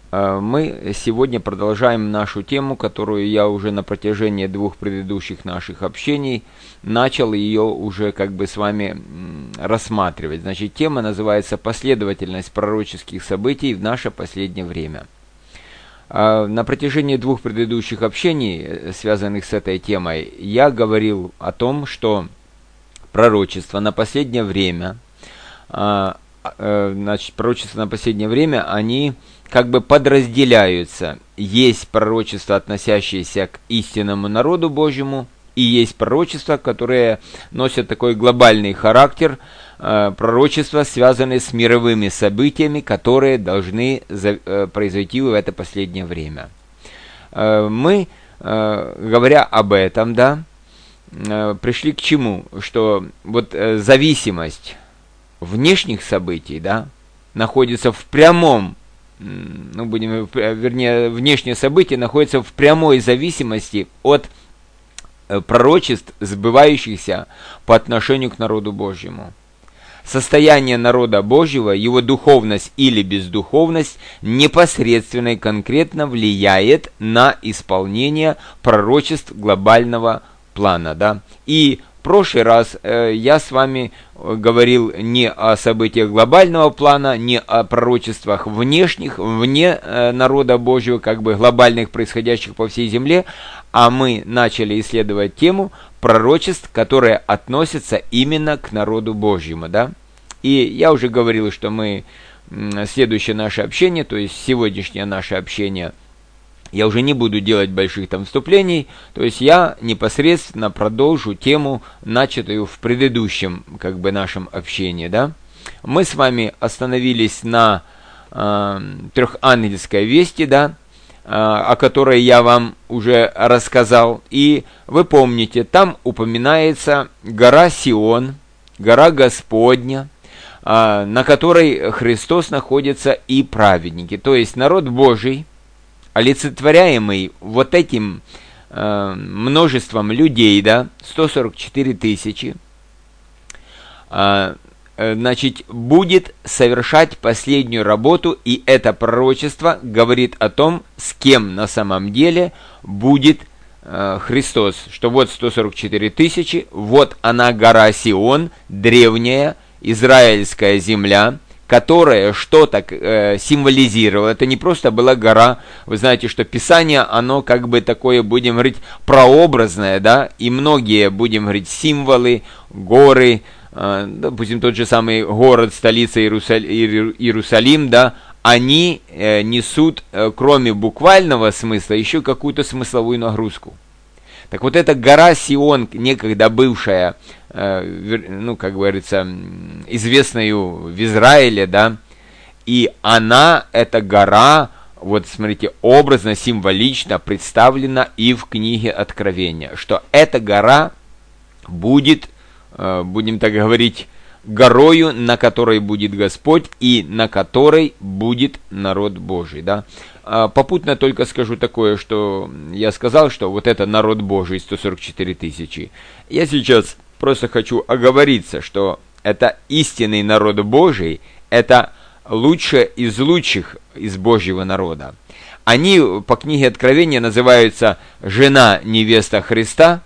Мы сегодня продолжаем нашу тему, которую я уже на протяжении двух предыдущих наших общений начал ее уже как бы с вами рассматривать. Значит, тема называется «Последовательность пророческих событий в наше последнее время». На протяжении двух предыдущих общений, связанных с этой темой, я говорил о том, что пророчества на последнее время, они как бы подразделяются. Есть пророчества, относящиеся к истинному народу Божьему, и есть пророчества, которые носят такой глобальный характер, пророчества, связанные с мировыми событиями, которые должны произойти в это последнее время. Мы, говоря об этом, пришли к чему? Что вот зависимость внешних событий, находится в прямом, внешние события находятся в прямой зависимости от пророчеств, сбывающихся по отношению к народу Божьему. Состояние народа Божьего, его духовность или бездуховность непосредственно и конкретно влияет на исполнение пророчеств глобального плана. И в прошлый раз я с вами говорил не о событиях глобального плана, не о пророчествах внешних, вне народа Божьего, как бы глобальных, происходящих по всей земле, а мы начали исследовать тему пророчеств, которые относятся именно к народу Божьему. И я уже говорил, что мы следующее наше общение, то есть сегодняшнее наше общение, я уже не буду делать больших вступлений, то есть я непосредственно продолжу тему, начатую в предыдущем нашем общении. Мы с вами остановились на трехангельской вести, о которой я вам уже рассказал. И вы помните, там упоминается гора Сион, гора Господня, на которой Христос находится и праведники, то есть народ Божий, олицетворяемый вот этим множеством людей, 144 тысячи, будет совершать последнюю работу, и это пророчество говорит о том, с кем на самом деле будет Христос, что вот 144 тысячи, вот она гора Сион, древняя израильская земля, которая что-то символизировала. Это не просто была гора. Вы знаете, что Писание, оно такое, будем говорить, прообразное, и многие, будем говорить, символы, горы, допустим, тот же самый город, столица Иерусалим, они несут, кроме буквального смысла, еще какую-то смысловую нагрузку. Так вот, эта гора Сион, некогда бывшая, говорится, известную в Израиле, и она, эта гора, вот смотрите, образно, символично представлена и в книге Откровения, что эта гора будет, будем так говорить, горою, на которой будет Господь и на которой будет народ Божий. Попутно только скажу такое, что я сказал, что вот это народ Божий, 144 тысячи. Я сейчас просто хочу оговориться, что это истинный народ Божий, это лучшее из лучших из Божьего народа. Они по книге Откровения называются «жена невеста Христа»,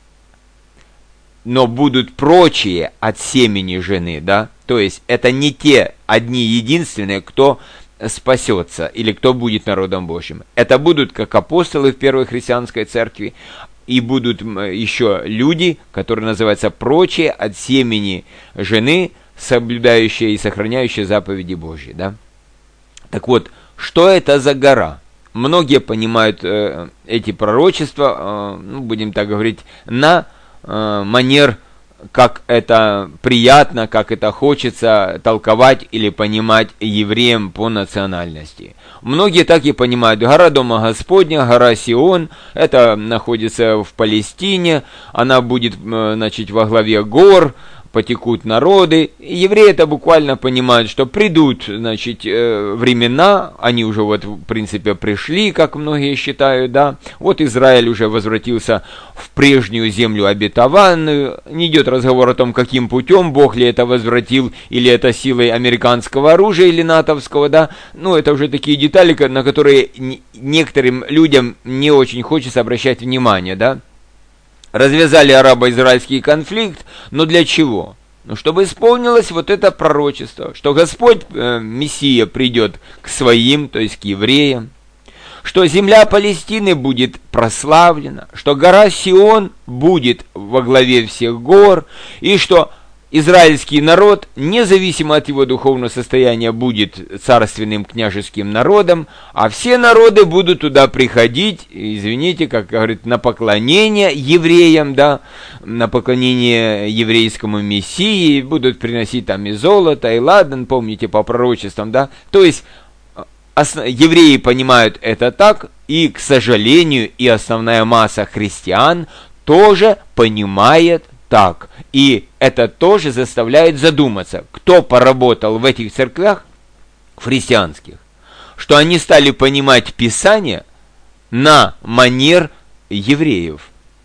но будут прочие от семени жены, то есть это не те одни единственные, кто спасется или кто будет народом Божьим. Это будут как апостолы в первой христианской церкви, и будут еще люди, которые называются прочие от семени жены, соблюдающие и сохраняющие заповеди Божьи. Так вот, что это за гора? Многие понимают эти пророчества, будем так говорить, на манер, как это приятно, как это хочется толковать или понимать евреям по национальности. Многие так и понимают: гора Дома Господня, гора Сион, это находится в Палестине, она будет, во главе гор, потекут народы. Евреи это буквально понимают, что придут, значит, времена, они уже вот в принципе пришли, как многие считают, да. Вот Израиль уже возвратился в прежнюю землю обетованную. Не идет разговор о том, каким путем, Бог ли это возвратил, или это силой американского оружия, или натовского, да. Ну, это уже такие детали, на которые некоторым людям не очень хочется обращать внимание, да. Развязали арабо-израильский конфликт, но для чего? Ну, чтобы исполнилось вот это пророчество, что Господь, Мессия, придет к своим, то есть к евреям, что земля Палестины будет прославлена, что гора Сион будет во главе всех гор, и что израильский народ, независимо от его духовного состояния, будет царственным княжеским народом, а все народы будут туда приходить, извините, как говорит, на поклонение евреям, да, на поклонение еврейскому Мессии, будут приносить там и золото, и ладан, помните по пророчествам, да, то есть евреи понимают это так, и, к сожалению, и основная масса христиан тоже понимает так. И это тоже заставляет задуматься, кто поработал в этих церквях христианских, что они стали понимать Писание на манер евреев.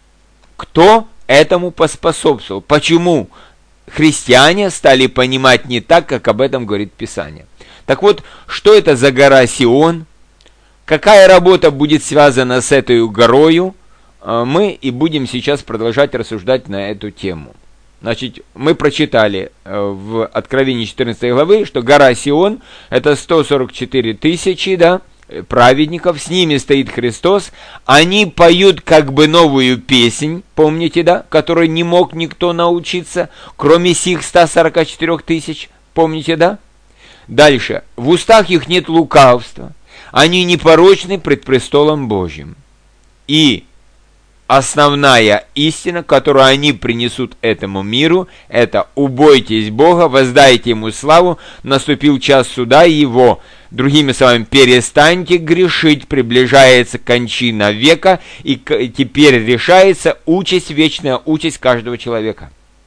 Кто этому поспособствовал? Почему христиане стали понимать не так, как об этом говорит Писание? Так вот, что это за гора Сион? Какая работа будет связана с этой горою? Мы и будем сейчас продолжать рассуждать на эту тему. Значит, мы прочитали в Откровении 14 главы, что гора Сион – это 144 тысячи, да, праведников, с ними стоит Христос, они поют как бы новую песнь, помните, да, которой не мог никто научиться, кроме сих 144 тысяч, помните, да? Дальше, в устах их нет лукавства, они непорочны пред престолом Божьим. И основная истина, которую они принесут этому миру, это «убойтесь Бога, воздайте Ему славу, наступил час суда Его». Другими словами, перестаньте грешить, приближается кончина века, и теперь решается участь, вечная участь каждого человека.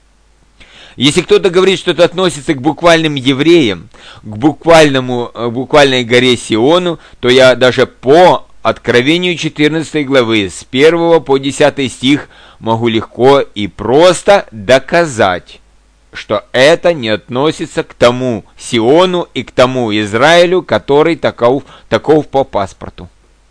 Если кто-то говорит, что это относится к буквальным евреям, к буквальной горе Сиону, то я даже по Откровению 14 главы с 1 по 10 стих могу легко и просто доказать, что это не относится к тому Сиону и к тому Израилю, который таков по паспорту.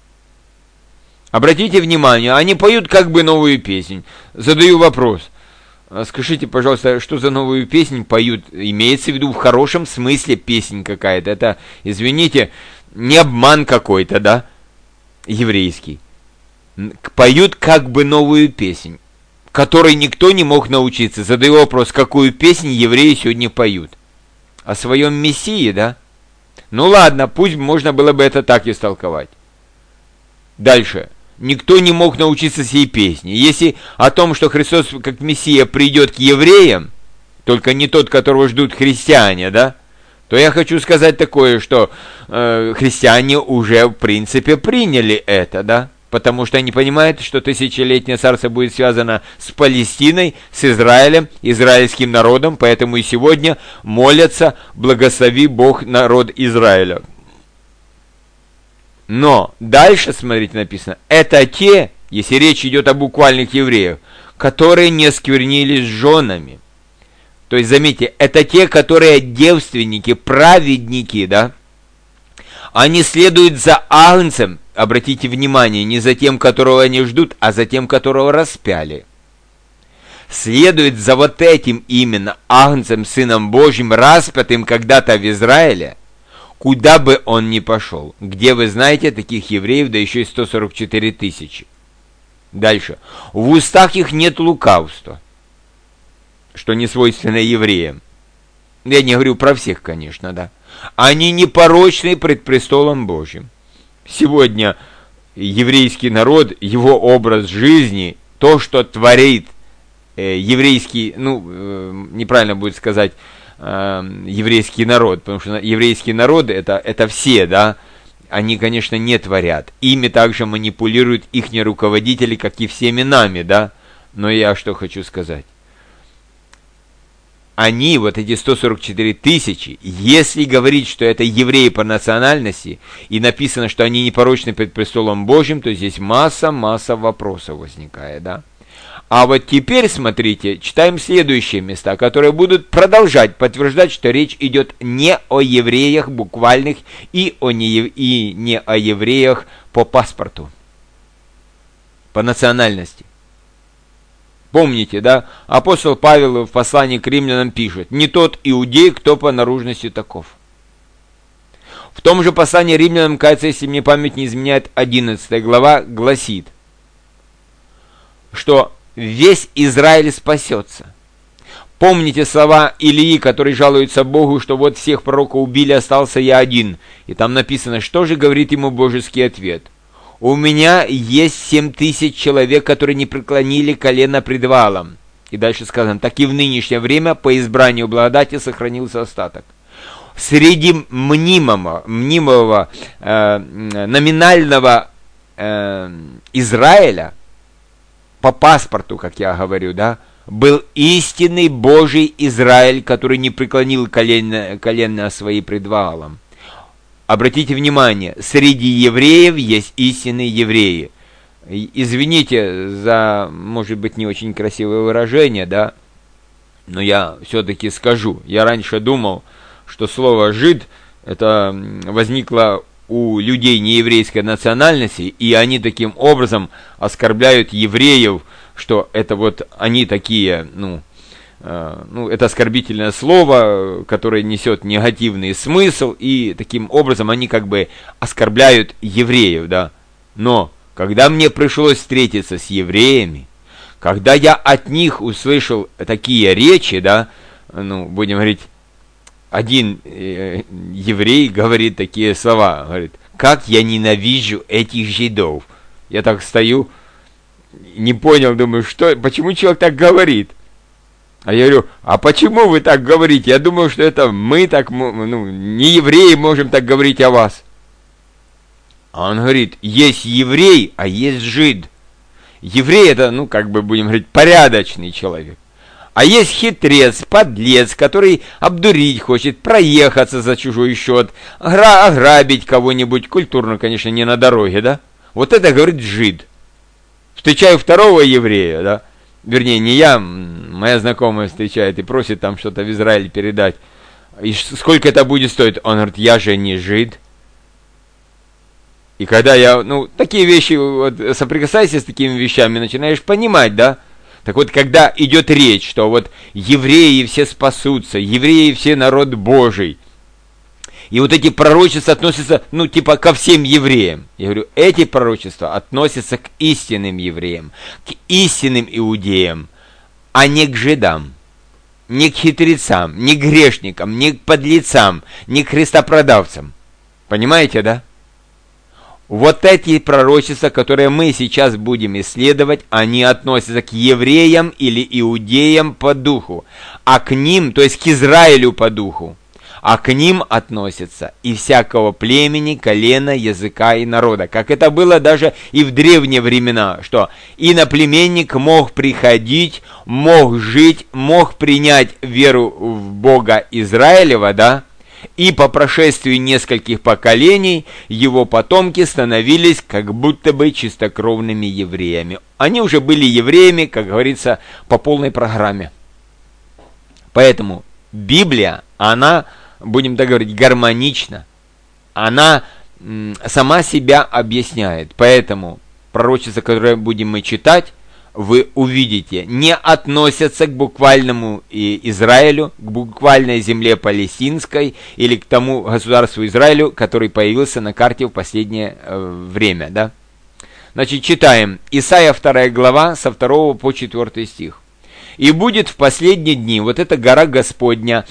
Обратите внимание, они поют как бы новую песнь. Задаю вопрос. Скажите, пожалуйста, что за новую песнь поют? Имеется в виду в хорошем смысле песнь какая-то. Это, извините, не обман какой-то, да? Еврейский. Поют как бы новую песнь, которой никто не мог научиться. Задаю вопрос, какую песнь евреи сегодня поют? О своем Мессии, да? Ну ладно, пусть можно было бы это так истолковать. Дальше. Никто не мог научиться сей песне. Если о том, что Христос как Мессия придет к евреям, только не тот, которого ждут христиане, да, то я хочу сказать такое, что христиане уже в принципе приняли это, да, потому что они понимают, что тысячелетнее царство будет связано с Палестиной, с Израилем, израильским народом, поэтому и сегодня молятся: благослови Бог народ Израиля. Но дальше, смотрите, написано, это те, если речь идет о буквальных евреях, которые не осквернились женами. То есть, заметьте, это те, которые девственники, праведники, да? Они следуют за агнцем, обратите внимание, не за тем, которого они ждут, а за тем, которого распяли. Следует за вот этим именно агнцем, Сыном Божьим, распятым когда-то в Израиле, куда бы он ни пошел. Где вы знаете таких евреев, да еще и 144 тысячи. Дальше. В устах их нет лукавства, что не свойственно евреям. Я не говорю про всех, конечно, да. Они непорочны пред престолом Божьим. Сегодня еврейский народ, его образ жизни, то, что творит еврейский, неправильно будет сказать, еврейский народ, потому что еврейский народ это все, да, они, конечно, не творят. Ими также манипулируют ихние руководители, как и всеми нами, да. Но я что хочу сказать. они, вот эти 144 тысячи, если говорить, что это евреи по национальности, и написано, что они непорочны пред престолом Божьим, то здесь масса вопросов возникает, да? А вот теперь, смотрите, читаем следующие места, которые будут продолжать подтверждать, что речь идет не о евреях буквальных и не о евреях по паспорту, по национальности. Помните, да, апостол Павел в послании к римлянам пишет: «Не тот иудей, кто по наружности таков». В том же послании римлянам, кажется, если мне память не изменяет, 11 глава гласит, что весь Израиль спасется. Помните слова Илии, который жалуется Богу, что вот всех пророков убили, остался я один. И там написано, что же говорит ему божеский ответ. У меня есть 7000 человек, которые не преклонили колено пред Ваалом. И дальше сказано, так и в нынешнее время по избранию благодати сохранился остаток. Среди мнимого номинального Израиля, по паспорту, как я говорю, да, был истинный Божий Израиль, который не преклонил колено свои пред Ваалом. Обратите внимание, среди евреев есть истинные евреи. Извините за, может быть, не очень красивое выражение, да, но я все-таки скажу. Я раньше думал, что слово «жид» это возникло у людей нееврейской национальности, и они таким образом оскорбляют евреев, что это вот они такие, это оскорбительное слово, которое несет негативный смысл, и таким образом они как бы оскорбляют евреев, да. Но когда мне пришлось встретиться с евреями, когда я от них услышал такие речи, да, будем говорить, один еврей говорит такие слова, говорит: «Как я ненавижу этих жидов». Я так стою, не понял, думаю, почему человек так говорит? А я говорю: а почему вы так говорите? Я думал, что это мы так, не евреи можем так говорить о вас. А он говорит: есть еврей, а есть жид. Еврей это, будем говорить, порядочный человек. А есть хитрец, подлец, который обдурить хочет, проехаться за чужой счет, ограбить кого-нибудь, культурно, конечно, не на дороге, да? Вот это, говорит, жид. Встречаю второго еврея, да? Вернее, не я, моя знакомая встречает и просит там что-то в Израиль передать. И сколько это будет стоить? Он говорит: я же не жид. И когда я, такие вещи, вот, соприкасайся с такими вещами, начинаешь понимать, да? Так вот, когда идет речь, что вот евреи все спасутся, евреи все народ Божий, и вот эти пророчества относятся, ко всем евреям. Я говорю, эти пророчества относятся к истинным евреям, к истинным иудеям, а не к жидам, не к хитрецам, не к грешникам, не к подлецам, не к христопродавцам. Понимаете, да? Вот эти пророчества, которые мы сейчас будем исследовать, они относятся к евреям или иудеям по духу, а к ним, то есть к Израилю по духу, а к ним относятся и всякого племени, колена, языка и народа. Как это было даже и в древние времена, что иноплеменник мог приходить, мог жить, мог принять веру в Бога Израилева, да, и по прошествии нескольких поколений его потомки становились как будто бы чистокровными евреями. Они уже были евреями, как говорится, по полной программе. Поэтому Библия, она, будем так говорить, гармонична. Она сама себя объясняет. Поэтому пророчества, которые будем мы читать, вы увидите, не относятся к буквальному Израилю, к буквальной земле палестинской или к тому государству Израилю, который появился на карте в последнее время. Да? Значит, читаем. Исайя 2 глава, со 2 по 4 стих. «И будет в последние дни», вот эта гора Господня,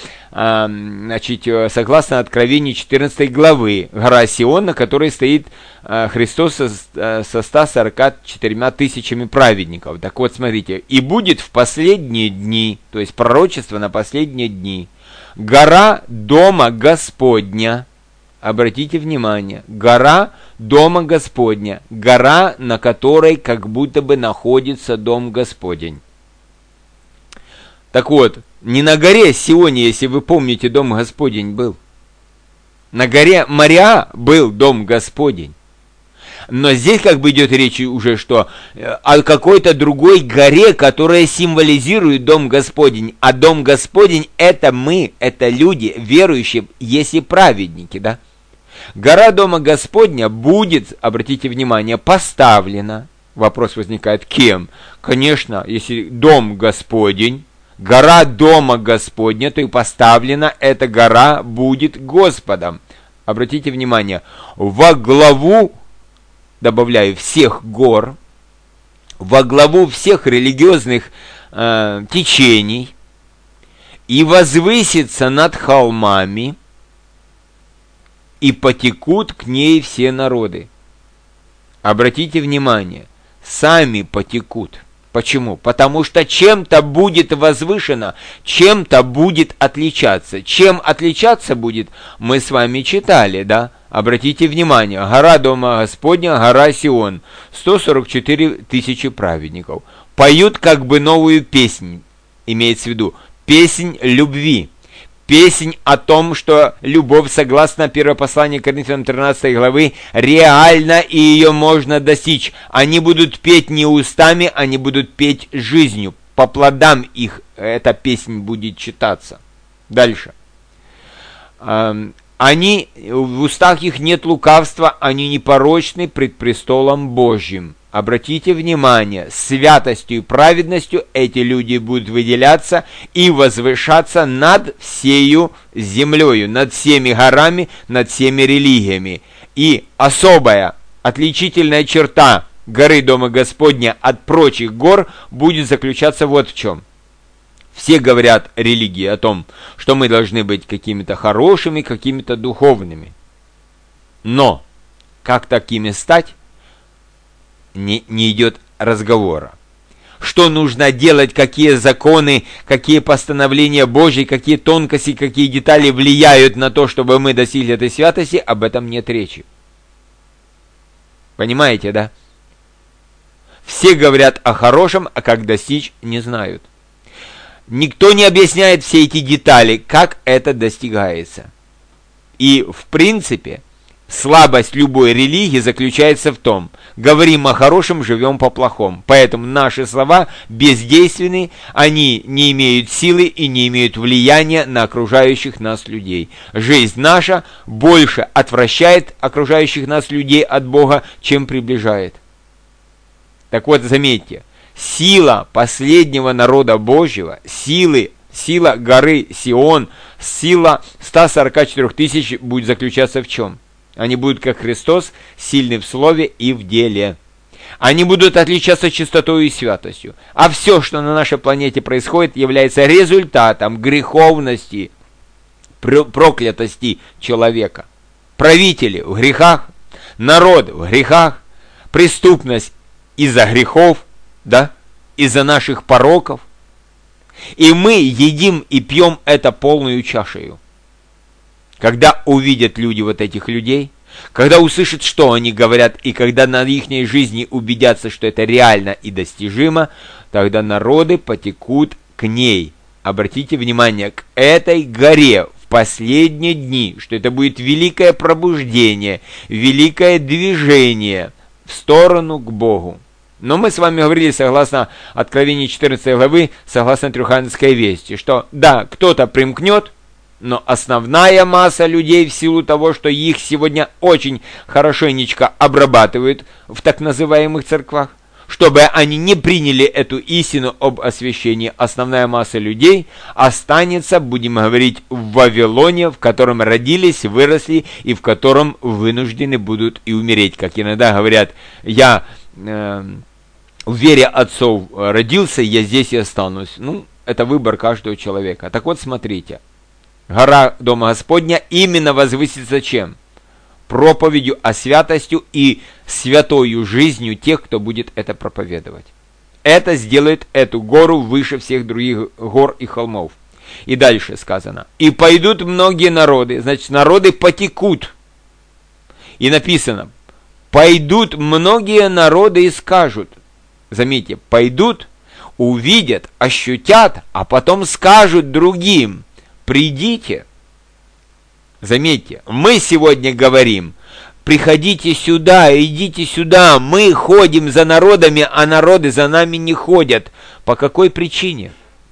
согласно Откровению 14 главы, гора Сион, на которой стоит Христос со 144 тысячами праведников. Так вот, смотрите, «И будет в последние дни», то есть пророчество на последние дни, «гора Дома Господня», обратите внимание, гора Дома Господня, гора, на которой как будто бы находится Дом Господень. Так вот, Не на горе Сионе, если вы помните, дом Господень был. На горе Мориа был дом Господень. Но здесь как бы идет речь уже, что о какой-то другой горе, которая символизирует дом Господень. А дом Господень — это мы, это люди, верующие, если праведники, да? Гора дома Господня будет, обратите внимание, поставлена. Вопрос возникает, кем? Конечно, если дом Господень, гора дома Господня, то и поставлена эта гора будет Господом. Обратите внимание, во главу, добавляю, всех гор, во главу всех религиозных течений и возвысится над холмами, и потекут к ней все народы. Обратите внимание, сами потекут. Почему? Потому что чем-то будет возвышено, чем-то будет отличаться. Чем отличаться будет, мы с вами читали, да? Обратите внимание, гора дома Господня, гора Сион, 144 тысячи праведников. Поют как бы новую песнь, имеется в виду, песнь любви. Песнь о том, что любовь, согласно первому посланию к Коринфянам 13 главы, реальна и ее можно достичь. Они будут петь не устами, они будут петь жизнью. По плодам их эта песнь будет читаться. Дальше. Они, в устах их нет лукавства, они непорочны пред престолом Божьим. Обратите внимание, святостью и праведностью эти люди будут выделяться и возвышаться над всею землею, над всеми горами, над всеми религиями. И особая отличительная черта горы Дома Господня от прочих гор будет заключаться вот в чем. Все говорят религии о том, что мы должны быть какими-то хорошими, какими-то духовными. Но как такими стать? Не идет разговора. Что нужно делать, какие законы, какие постановления Божьи, какие тонкости, какие детали влияют на то, чтобы мы достигли этой святости, об этом нет речи. Понимаете, да? Все говорят о хорошем, а как достичь, не знают. Никто не объясняет все эти детали, как это достигается. И, в принципе, слабость любой религии заключается в том, говорим о хорошем, живем по плохому. Поэтому наши слова бездейственны, они не имеют силы и не имеют влияния на окружающих нас людей. Жизнь наша больше отвращает окружающих нас людей от Бога, чем приближает. Так вот, заметьте, сила последнего народа Божьего, сила горы Сион, сила 144 тысяч будет заключаться в чем? Они будут, как Христос, сильны в слове и в деле. Они будут отличаться чистотой и святостью. А все, что на нашей планете происходит, является результатом греховности, проклятости человека. Правители в грехах, народ в грехах, преступность из-за грехов, да, из-за наших пороков. И мы едим и пьем это полную чашею. Когда увидят люди вот этих людей, когда услышат, что они говорят, и когда на их жизни убедятся, что это реально и достижимо, тогда народы потекут к ней. Обратите внимание, к этой горе в последние дни, что это будет великое пробуждение, великое движение в сторону к Богу. Но мы с вами говорили, согласно Откровению 14 главы, согласно Трехангельской вести, что да, кто-то примкнет, но основная масса людей, в силу того, что их сегодня очень хорошенечко обрабатывают в так называемых церквах, чтобы они не приняли эту истину об освящении, основная масса людей останется, будем говорить, в Вавилоне, в котором родились, выросли и в котором вынуждены будут и умереть. Как иногда говорят, я в вере отцов родился, я здесь и останусь. Ну, это выбор каждого человека. Так вот, смотрите. Гора Дома Господня именно возвысится чем? Проповедью о святостью и святою жизнью тех, кто будет это проповедовать. Это сделает эту гору выше всех других гор и холмов. И дальше сказано. И пойдут многие народы. Значит, народы потекут. И написано. Пойдут многие народы и скажут. Заметьте, пойдут. увидят, ощутят, а потом скажут другим: придите. Заметьте, мы сегодня говорим: приходите сюда, идите сюда. Мы ходим за народами, а народы за нами не ходят. По какой причине?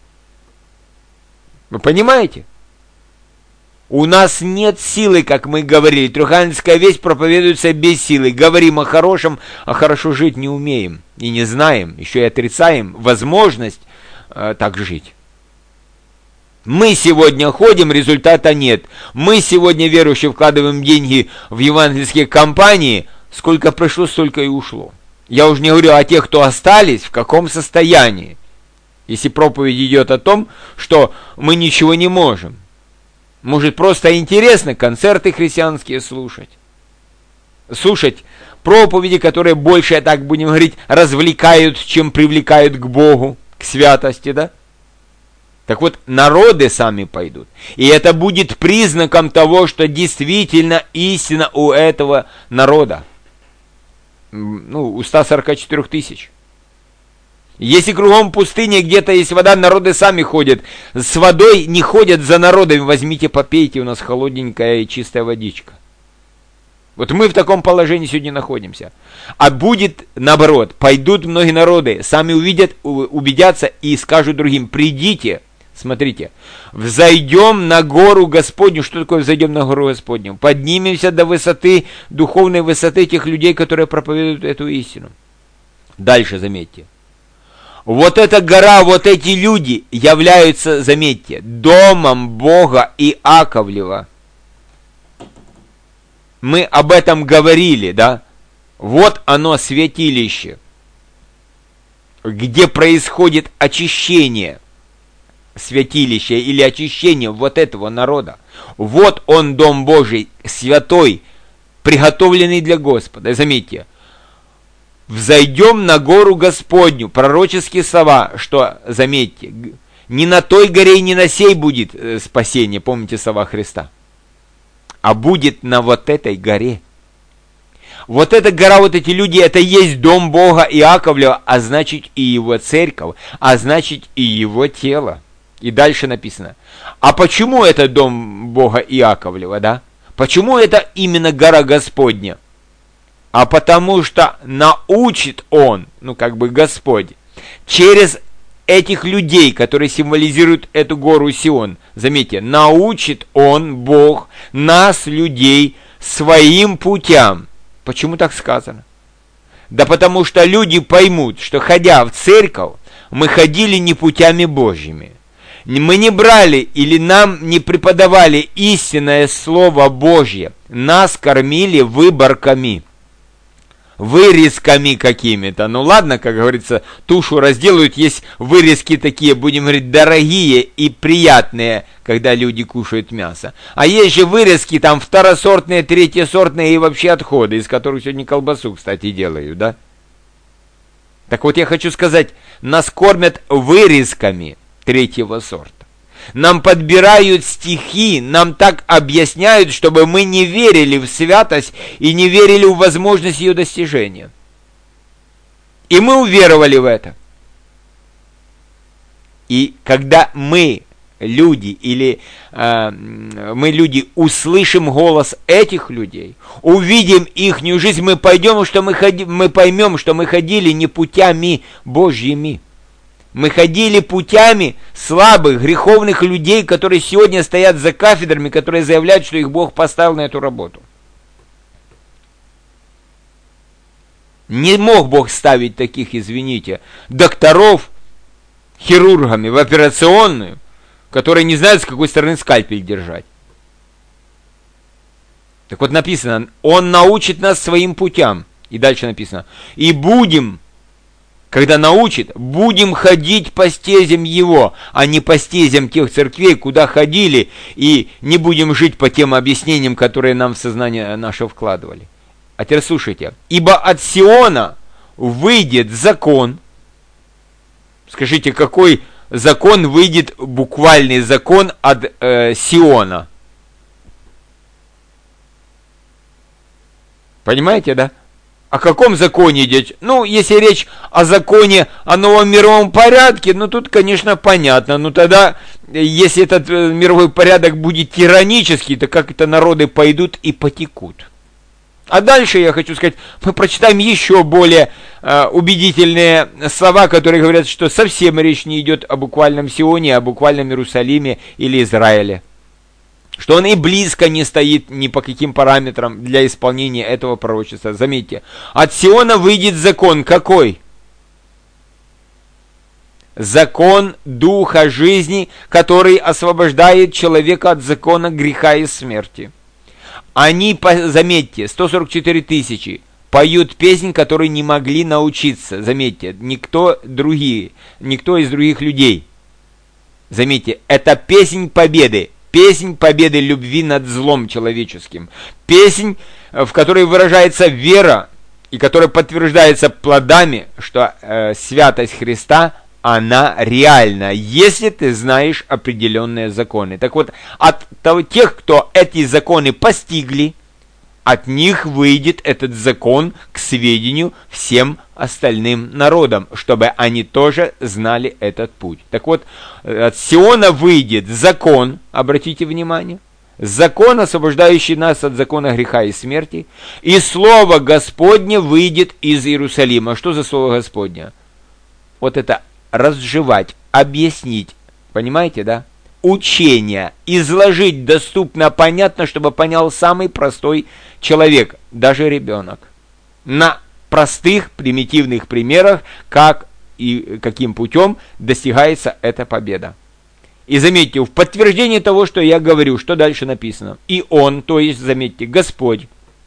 Вы понимаете? У нас нет силы, как мы говорили. Трехангельская весть проповедуется без силы. Говорим о хорошем, а хорошо жить не умеем. И не знаем, еще и отрицаем возможность так жить. Мы сегодня ходим, результата нет. Мы сегодня, верующие, вкладываем деньги в евангельские компании. Сколько пришло, столько и ушло. Я уже не говорю о тех, кто остались, в каком состоянии. Если проповедь идет о том, что мы ничего не можем. Может, просто интересно концерты христианские слушать. Слушать проповеди, которые больше, так будем говорить, развлекают, чем привлекают к Богу, к святости, да? Так вот, народы сами пойдут. И это будет признаком того, что действительно истина у этого народа. У 144 тысяч. Если кругом пустыня, где-то есть вода, народы сами ходят. С водой не ходят за народами. Возьмите, попейте, у нас холодненькая и чистая водичка. Вот мы в таком положении сегодня находимся. А будет наоборот. Пойдут многие народы, сами увидят, убедятся и скажут другим: придите. Смотрите, взойдем на гору Господню. Что такое взойдем на гору Господню? Поднимемся до высоты, духовной высоты тех людей, которые проповедуют эту истину. Дальше заметьте. Вот эта гора, вот эти люди являются, заметьте, домом Бога Иаковлева. Мы об этом говорили, да? Вот оно, святилище, где происходит очищение святилища или очищение вот этого народа. Вот он, дом Божий, святой, приготовленный для Господа. Заметьте. Взойдем на гору Господню. Пророческие слова, что, заметьте, не на той горе и не на сей будет спасение, помните слова Христа, а будет на вот этой горе. Вот эта гора, вот эти люди, это и есть дом Бога Иаковлева, а значит и его церковь, а значит и его тело. И дальше написано. А почему это дом Бога Иаковлева, да? Почему это именно гора Господня? А потому что научит он, Господь, через этих людей, которые символизируют эту гору Сион. Заметьте, научит он, Бог, нас, людей, своим путям. Почему так сказано? Да потому что люди поймут, что, ходя в церковь, мы ходили не путями Божьими. Мы не брали или нам не преподавали истинное Слово Божье. Нас кормили выборками. Вырезками какими-то. Ладно, как говорится, тушу разделают, есть вырезки такие, будем говорить, дорогие и приятные, когда люди кушают мясо. А есть же вырезки там второсортные, третьесортные и вообще отходы, из которых сегодня колбасу, кстати, делают, да? Так вот я хочу сказать, нас кормят вырезками третьего сорта. Нам подбирают стихи, нам так объясняют, чтобы мы не верили в святость и не верили в возможность ее достижения. И мы уверовали в это. И когда мы, люди, услышим голос этих людей, увидим ихнюю жизнь, мы поймем, что мы ходили не путями Божьими. Мы ходили путями слабых, греховных людей, которые сегодня стоят за кафедрами, которые заявляют, что их Бог поставил на эту работу. Не мог Бог ставить таких, извините, докторов, хирургами в операционную, которые не знают, с какой стороны скальпель держать. Так вот написано, Он научит нас своим путям. И дальше написано, и будем... Когда научит, будем ходить по стезям его, а не по стезям тех церквей, куда ходили, и не будем жить по тем объяснениям, которые нам в сознание наше вкладывали. А теперь слушайте. Ибо от Сиона выйдет закон. Скажите, какой закон выйдет, буквальный закон от Сиона? Понимаете, да? О каком законе идет? Ну, если речь о законе о новом мировом порядке, ну, тут, конечно, понятно. Ну, тогда, если этот мировой порядок будет тиранический, то как это народы пойдут и потекут? А дальше, я хочу сказать, мы прочитаем еще более убедительные слова, которые говорят, что совсем речь не идет о буквальном Сионе, о буквальном Иерусалиме или Израиле. Что он и близко не стоит ни по каким параметрам для исполнения этого пророчества. Заметьте, от Сиона выйдет закон какой? Закон Духа жизни, который освобождает человека от закона греха и смерти. Они, заметьте, 144 тысячи поют песнь, которой не могли научиться. Заметьте, никто из других людей. Заметьте, это песнь победы. Песнь победы любви над злом человеческим. Песнь, в которой выражается вера, и которая подтверждается плодами, что святость Христа, она реальна, если ты знаешь определенные законы. Так вот, от тех, кто эти законы постигли, от них выйдет этот закон к сведению всем остальным народам, чтобы они тоже знали этот путь. Так вот, от Сиона выйдет закон, обратите внимание, закон, освобождающий нас от закона греха и смерти, и слово Господне выйдет из Иерусалима. Что за слово Господне? Вот это разжевать, объяснить, понимаете, да? Учение, изложить доступно, понятно, чтобы понял самый простой человек, даже ребенок. На простых, примитивных примерах, как и каким путем достигается эта победа. И заметьте, в подтверждение того, что я говорю, что дальше написано. И Он, то есть, заметьте, Господь,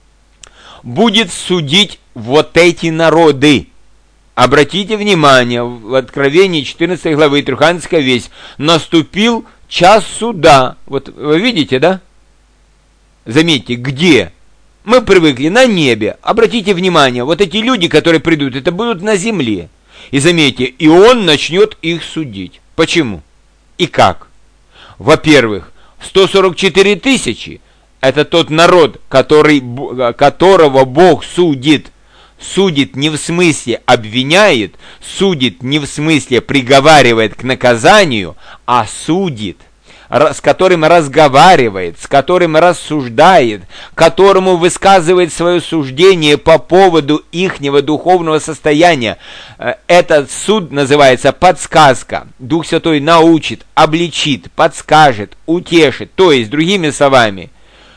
будет судить вот эти народы. Обратите внимание, в Откровении 14 главы, Трехангельская весть, наступил час суда. Вот вы видите, да? Заметьте, где? Мы привыкли на небе. Обратите внимание, вот эти люди, которые придут, это будут на земле. И заметьте, и Он начнет их судить. Почему? И как? Во-первых, 144 тысячи – это тот народ, которого Бог судит. Судит не в смысле обвиняет, судит не в смысле приговаривает к наказанию, а судит, с которым разговаривает, с которым рассуждает, которому высказывает свое суждение по поводу ихнего духовного состояния. Этот суд называется подсказка. Дух Святой научит, обличит, подскажет, утешит. То есть, другими словами,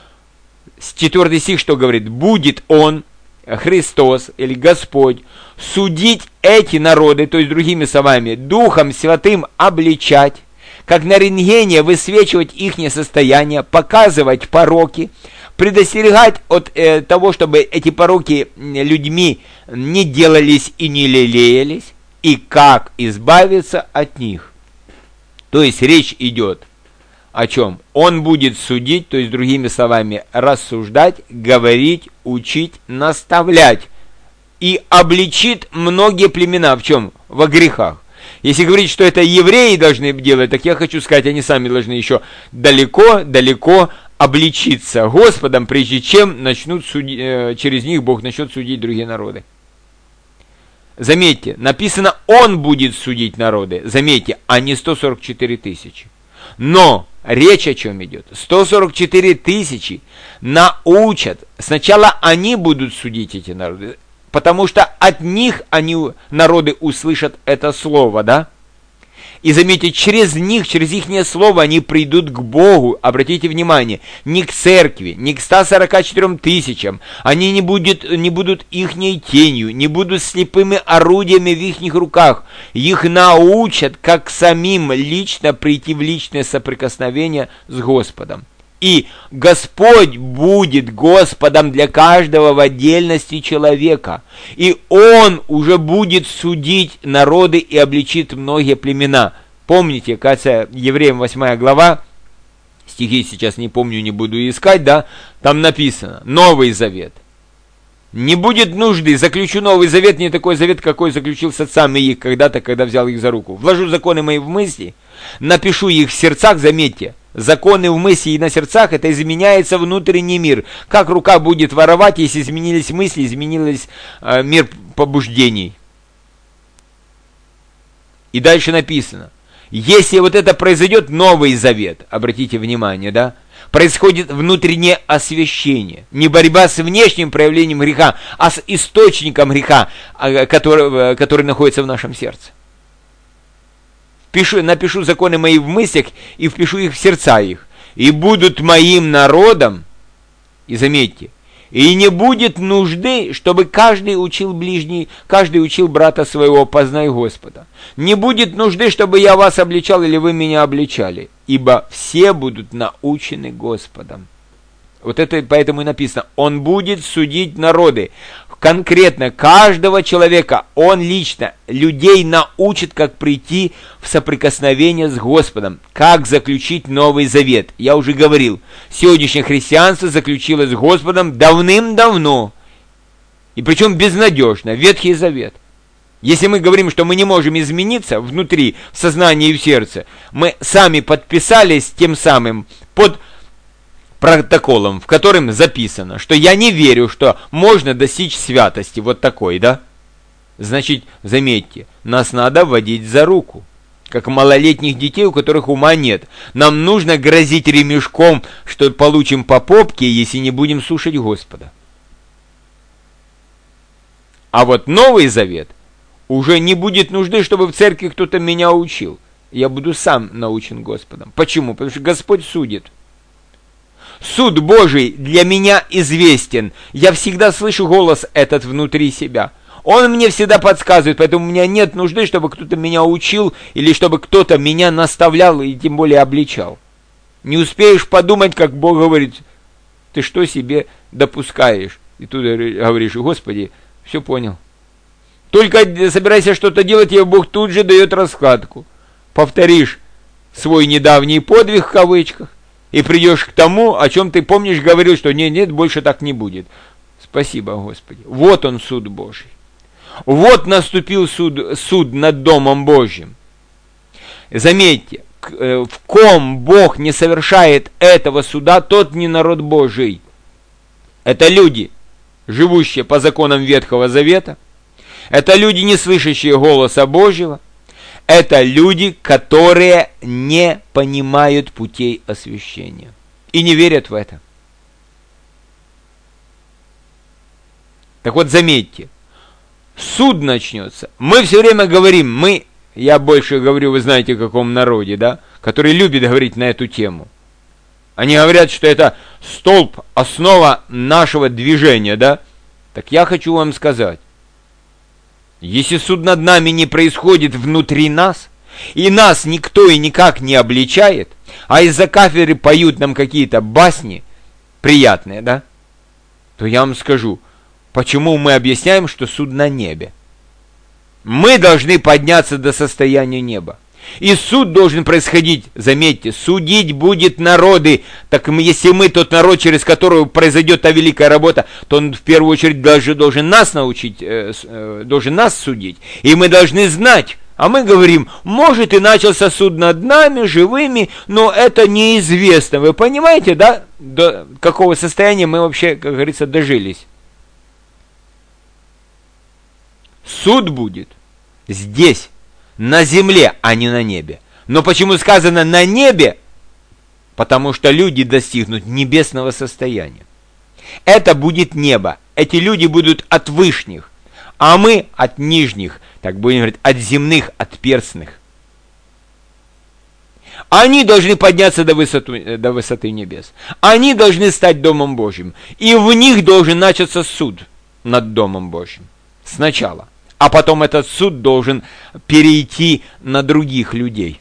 4 стих что говорит? Будет Он, Христос или Господь, судить эти народы, то есть, другими словами, Духом Святым обличать, как на рентгене высвечивать их состояние, показывать пороки, предостерегать от того, чтобы эти пороки людьми не делались и не лелеялись, и как избавиться от них. То есть речь идет о чем? Он будет судить, то есть, другими словами, рассуждать, говорить, учить, наставлять. И обличит многие племена в чем? Во грехах. Если говорить, что это евреи должны делать, так я хочу сказать, они сами должны еще далеко обличиться Господом, прежде чем через них Бог начнет судить другие народы. Заметьте, написано, Он будет судить народы. Заметьте, а не 144 тысячи. Но речь о чем идет? 144 тысячи научат. Сначала они будут судить эти народы, потому что от них народы услышат это слово, да? И заметьте, через них, через их слово они придут к Богу. Обратите внимание, не к церкви, не к 144 тысячам. Они не будут ихней тенью, не будут слепыми орудиями в их руках. Их научат, как самим лично прийти в личное соприкосновение с Господом. И Господь будет Господом для каждого в отдельности человека. И Он уже будет судить народы и обличит многие племена. Помните, кажется, Евреям 8 глава, стихи сейчас не помню, не буду искать, да, там написано, Новый Завет. Не будет нужды, заключу Новый Завет, не такой завет, какой заключил с отцами их когда-то, когда взял их за руку. Вложу законы мои в мысли, напишу их в сердцах, заметьте, законы в мысли и на сердцах, это изменяется внутренний мир. Как рука будет воровать, если изменились мысли, изменился мир побуждений? И дальше написано, если вот это произойдет, Новый Завет, обратите внимание, да, происходит внутреннее освящение. Не борьба с внешним проявлением греха, а с источником греха, который находится в нашем сердце. Напишу законы мои в мыслях и впишу их в сердца их. И будут моим народом, и заметьте, и не будет нужды, чтобы каждый учил брата своего, познай Господа. Не будет нужды, чтобы я вас обличал или вы меня обличали, ибо все будут научены Господом. Вот это поэтому и написано, Он будет судить народы. Конкретно каждого человека, Он лично людей научит, как прийти в соприкосновение с Господом, как заключить Новый Завет. Я уже говорил, сегодняшнее христианство заключилось с Господом давным-давно, и причем безнадежно, Ветхий Завет. Если мы говорим, что мы не можем измениться внутри, в сознании и в сердце, мы сами подписались тем самым под протоколом, в котором записано, что я не верю, что можно достичь святости вот такой, да? Значит, заметьте, нас надо водить за руку, как малолетних детей, у которых ума нет. Нам нужно грозить ремешком, что получим по попке, если не будем слушать Господа. А вот Новый Завет уже не будет нужды, чтобы в церкви кто-то меня учил. Я буду сам научен Господом. Почему? Потому что Господь судит. Суд Божий для меня известен. Я всегда слышу голос этот внутри себя. Он мне всегда подсказывает, поэтому у меня нет нужды, чтобы кто-то меня учил или чтобы кто-то меня наставлял и тем более обличал. Не успеешь подумать, как Бог говорит, ты что себе допускаешь? И тут говоришь, Господи, все понял. Только собирайся что-то делать, и Бог тут же дает раскладку. Повторишь свой недавний подвиг в кавычках, и придешь к тому, о чем ты помнишь, говорил, что нет, больше так не будет. Спасибо, Господи. Вот он, суд Божий. Вот наступил суд над Домом Божьим. Заметьте, в ком Бог не совершает этого суда, тот не народ Божий. Это люди, живущие по законам Ветхого Завета. Это люди, не слышащие голоса Божьего. Это люди, которые не понимают путей освящения и не верят в это. Так вот, заметьте, суд начнется. Мы все время говорим, я больше говорю, вы знаете, о каком народе, да, который любит говорить на эту тему. Они говорят, что это столб, основа нашего движения, да. Так я хочу вам сказать, если суд над нами не происходит внутри нас, и нас никто и никак не обличает, а из-за кафедры поют нам какие-то басни приятные, да, то я вам скажу, почему мы объясняем, что суд на небе. Мы должны подняться до состояния неба. И суд должен происходить, заметьте, судить будет народы. Так если мы тот народ, через которого произойдет та великая работа, то он в первую очередь должен нас научить, должен нас судить. И мы должны знать. А мы говорим, может и начался суд над нами, живыми, но это неизвестно. Вы понимаете, да, до какого состояния мы вообще, как говорится, дожились? Суд будет здесь, на земле, а не на небе. Но почему сказано на небе? Потому что люди достигнут небесного состояния. Это будет небо. Эти люди будут от вышних, а мы от нижних, так будем говорить, от земных, от перстных. Они должны подняться до высоты небес. Они должны стать Домом Божьим. И в них должен начаться суд над Домом Божьим. Сначала. А потом этот суд должен перейти на других людей.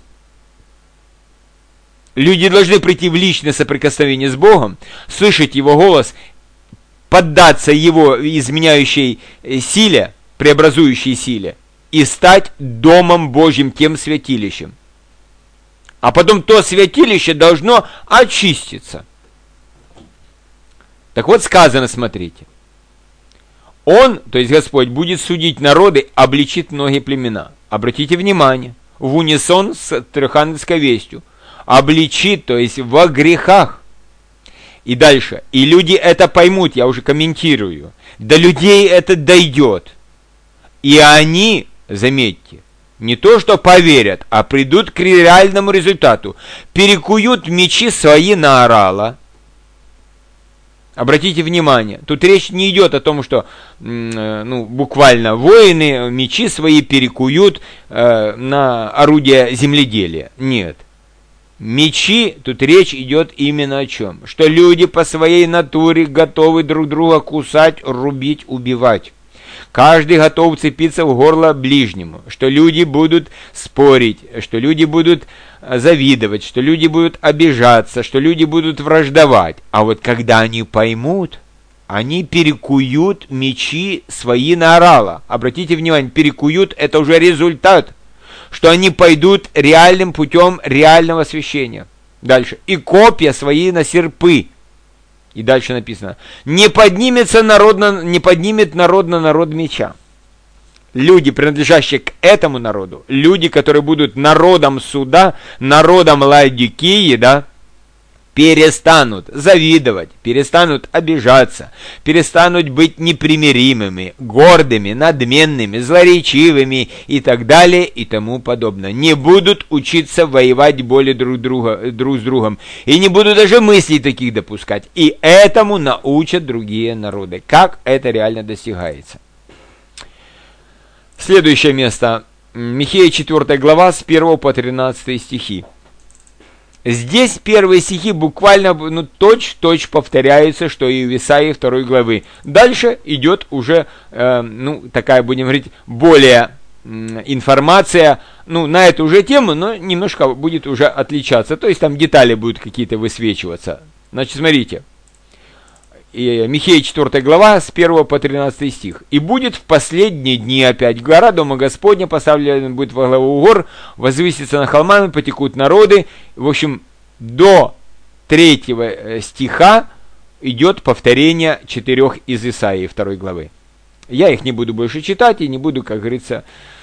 Люди должны прийти в личное соприкосновение с Богом, слышать Его голос, поддаться Его изменяющей силе, преобразующей силе, и стать Домом Божьим, тем святилищем. А потом то святилище должно очиститься. Так вот сказано, смотрите. Он, то есть Господь, будет судить народы, обличит многие племена. Обратите внимание, в унисон с Трехангельской вестью. обличит, то есть во грехах. И дальше. И люди это поймут, я уже комментирую. До людей это дойдет. И они, заметьте, не то что поверят, а придут к реальному результату. Перекуют мечи свои на орала. Обратите внимание, тут речь не идет о том, что буквально воины мечи свои перекуют на орудия земледелия. Нет. Мечи, тут речь идет именно о чем? Что люди по своей натуре готовы друг друга кусать, рубить, убивать. Каждый готов цепиться в горло ближнему, что люди будут спорить, что люди будут завидовать, что люди будут обижаться, что люди будут враждовать. А вот когда они поймут, они перекуют мечи свои на орала. Обратите внимание, перекуют – это уже результат, что они пойдут реальным путем реального освящения. Дальше. И копья свои на серпы. И дальше написано. Не поднимет народ на народ меча. Люди, принадлежащие к этому народу, люди, которые будут народом суда, народом Лаодикии, да, перестанут завидовать, перестанут обижаться, перестанут быть непримиримыми, гордыми, надменными, злоречивыми и так далее и тому подобное. Не будут учиться воевать более друг с другом и не будут даже мыслей таких допускать. И этому научат другие народы. Как это реально достигается? Следующее место. Михея 4 глава с 1 по 13 стихи. Здесь первые стихи буквально точь-в-точь повторяются, что и в Исаии 2 главы. Дальше идет уже, такая, будем говорить, более информация, на эту же тему, но немножко будет уже отличаться. То есть там детали будут какие-то высвечиваться. Значит, смотрите. Михея 4 глава с 1 по 13 стих. «И будет в последние дни опять гора Дома Господня, поставлена будет во главу гор, возвысится на холмами, потекут народы». В общем, до 3 стиха идет повторение 4 из Исаии 2 главы. Я их не буду больше читать и не буду, как говорится,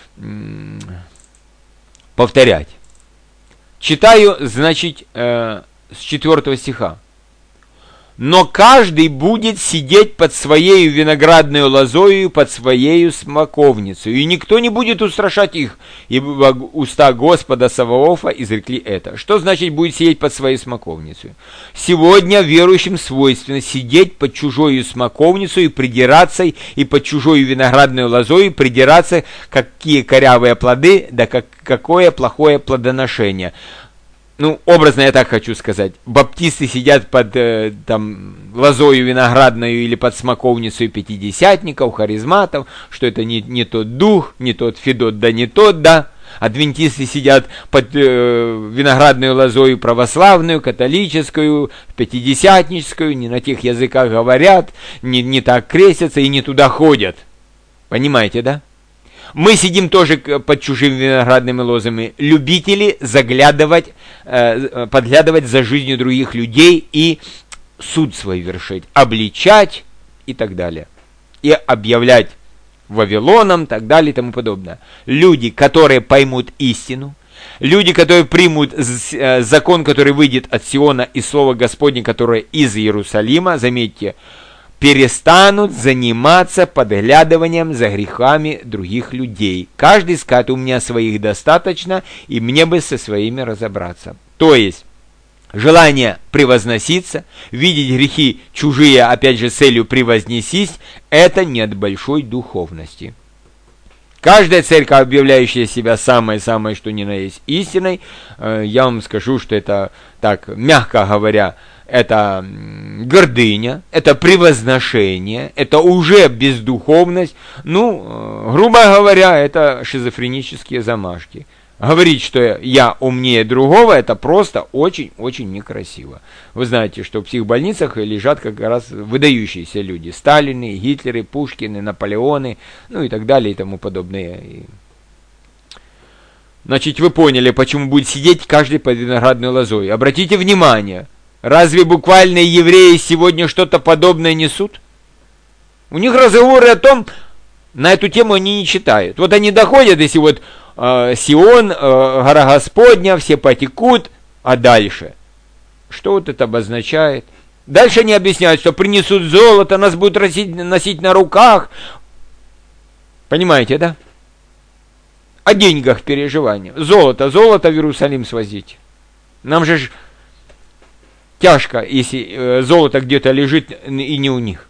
повторять. Читаю, значит, с 4 стиха. «Но каждый будет сидеть под своей виноградной лозою, под своею смоковницей, и никто не будет устрашать их, ибо уста Господа Саваофа изрекли это». Что значит будет сидеть под своей смоковницей? Сегодня верующим свойственно сидеть под чужою смоковницей и придираться, и под чужою виноградной лозою придираться, какие корявые плоды, да какое плохое плодоношение. Образно я так хочу сказать. Баптисты сидят под лозою виноградную или под смоковницей пятидесятников, харизматов, что это не тот дух, не тот Федот, да не тот, да. Адвентисты сидят под виноградную лозою православную, католическую, пятидесятническую, не на тех языках говорят, не так крестятся и не туда ходят. Понимаете, да? Мы сидим тоже под чужими виноградными лозами, любители подглядывать за жизнью других людей и суд свой вершить, обличать и так далее. И объявлять Вавилоном, так далее и тому подобное. Люди, которые поймут истину, люди, которые примут закон, который выйдет от Сиона, и Слово Господне, которое из Иерусалима, заметьте, перестанут заниматься подглядыванием за грехами других людей. Каждый скажет: у меня своих достаточно, и мне бы со своими разобраться. То есть, желание превозноситься, видеть грехи чужие, опять же, с целью превознесись, это не от большой духовности. Каждая церковь, объявляющая себя самой-самой, что ни на есть истиной, я вам скажу, что это, так, мягко говоря, это гордыня, это превозношение, это уже бездуховность, грубо говоря, это шизофренические замашки. Говорить, что я умнее другого, это просто очень-очень некрасиво. Вы знаете, что в психбольницах лежат как раз выдающиеся люди. Сталины, Гитлеры, Пушкины, Наполеоны, и так далее и тому подобное. Значит, вы поняли, почему будет сидеть каждый под виноградной лозой. Обратите внимание, разве буквальные евреи сегодня что-то подобное несут? У них разговоры о том, на эту тему они не читают. Вот они доходят, если вот Сион, гора Господня, все потекут, А дальше? Что вот это обозначает? Дальше они объясняют, что принесут золото, нас будут носить на руках. Понимаете, да? О деньгах переживания. Золото в Иерусалим свозить. Нам же тяжко, если золото где-то лежит и не у них.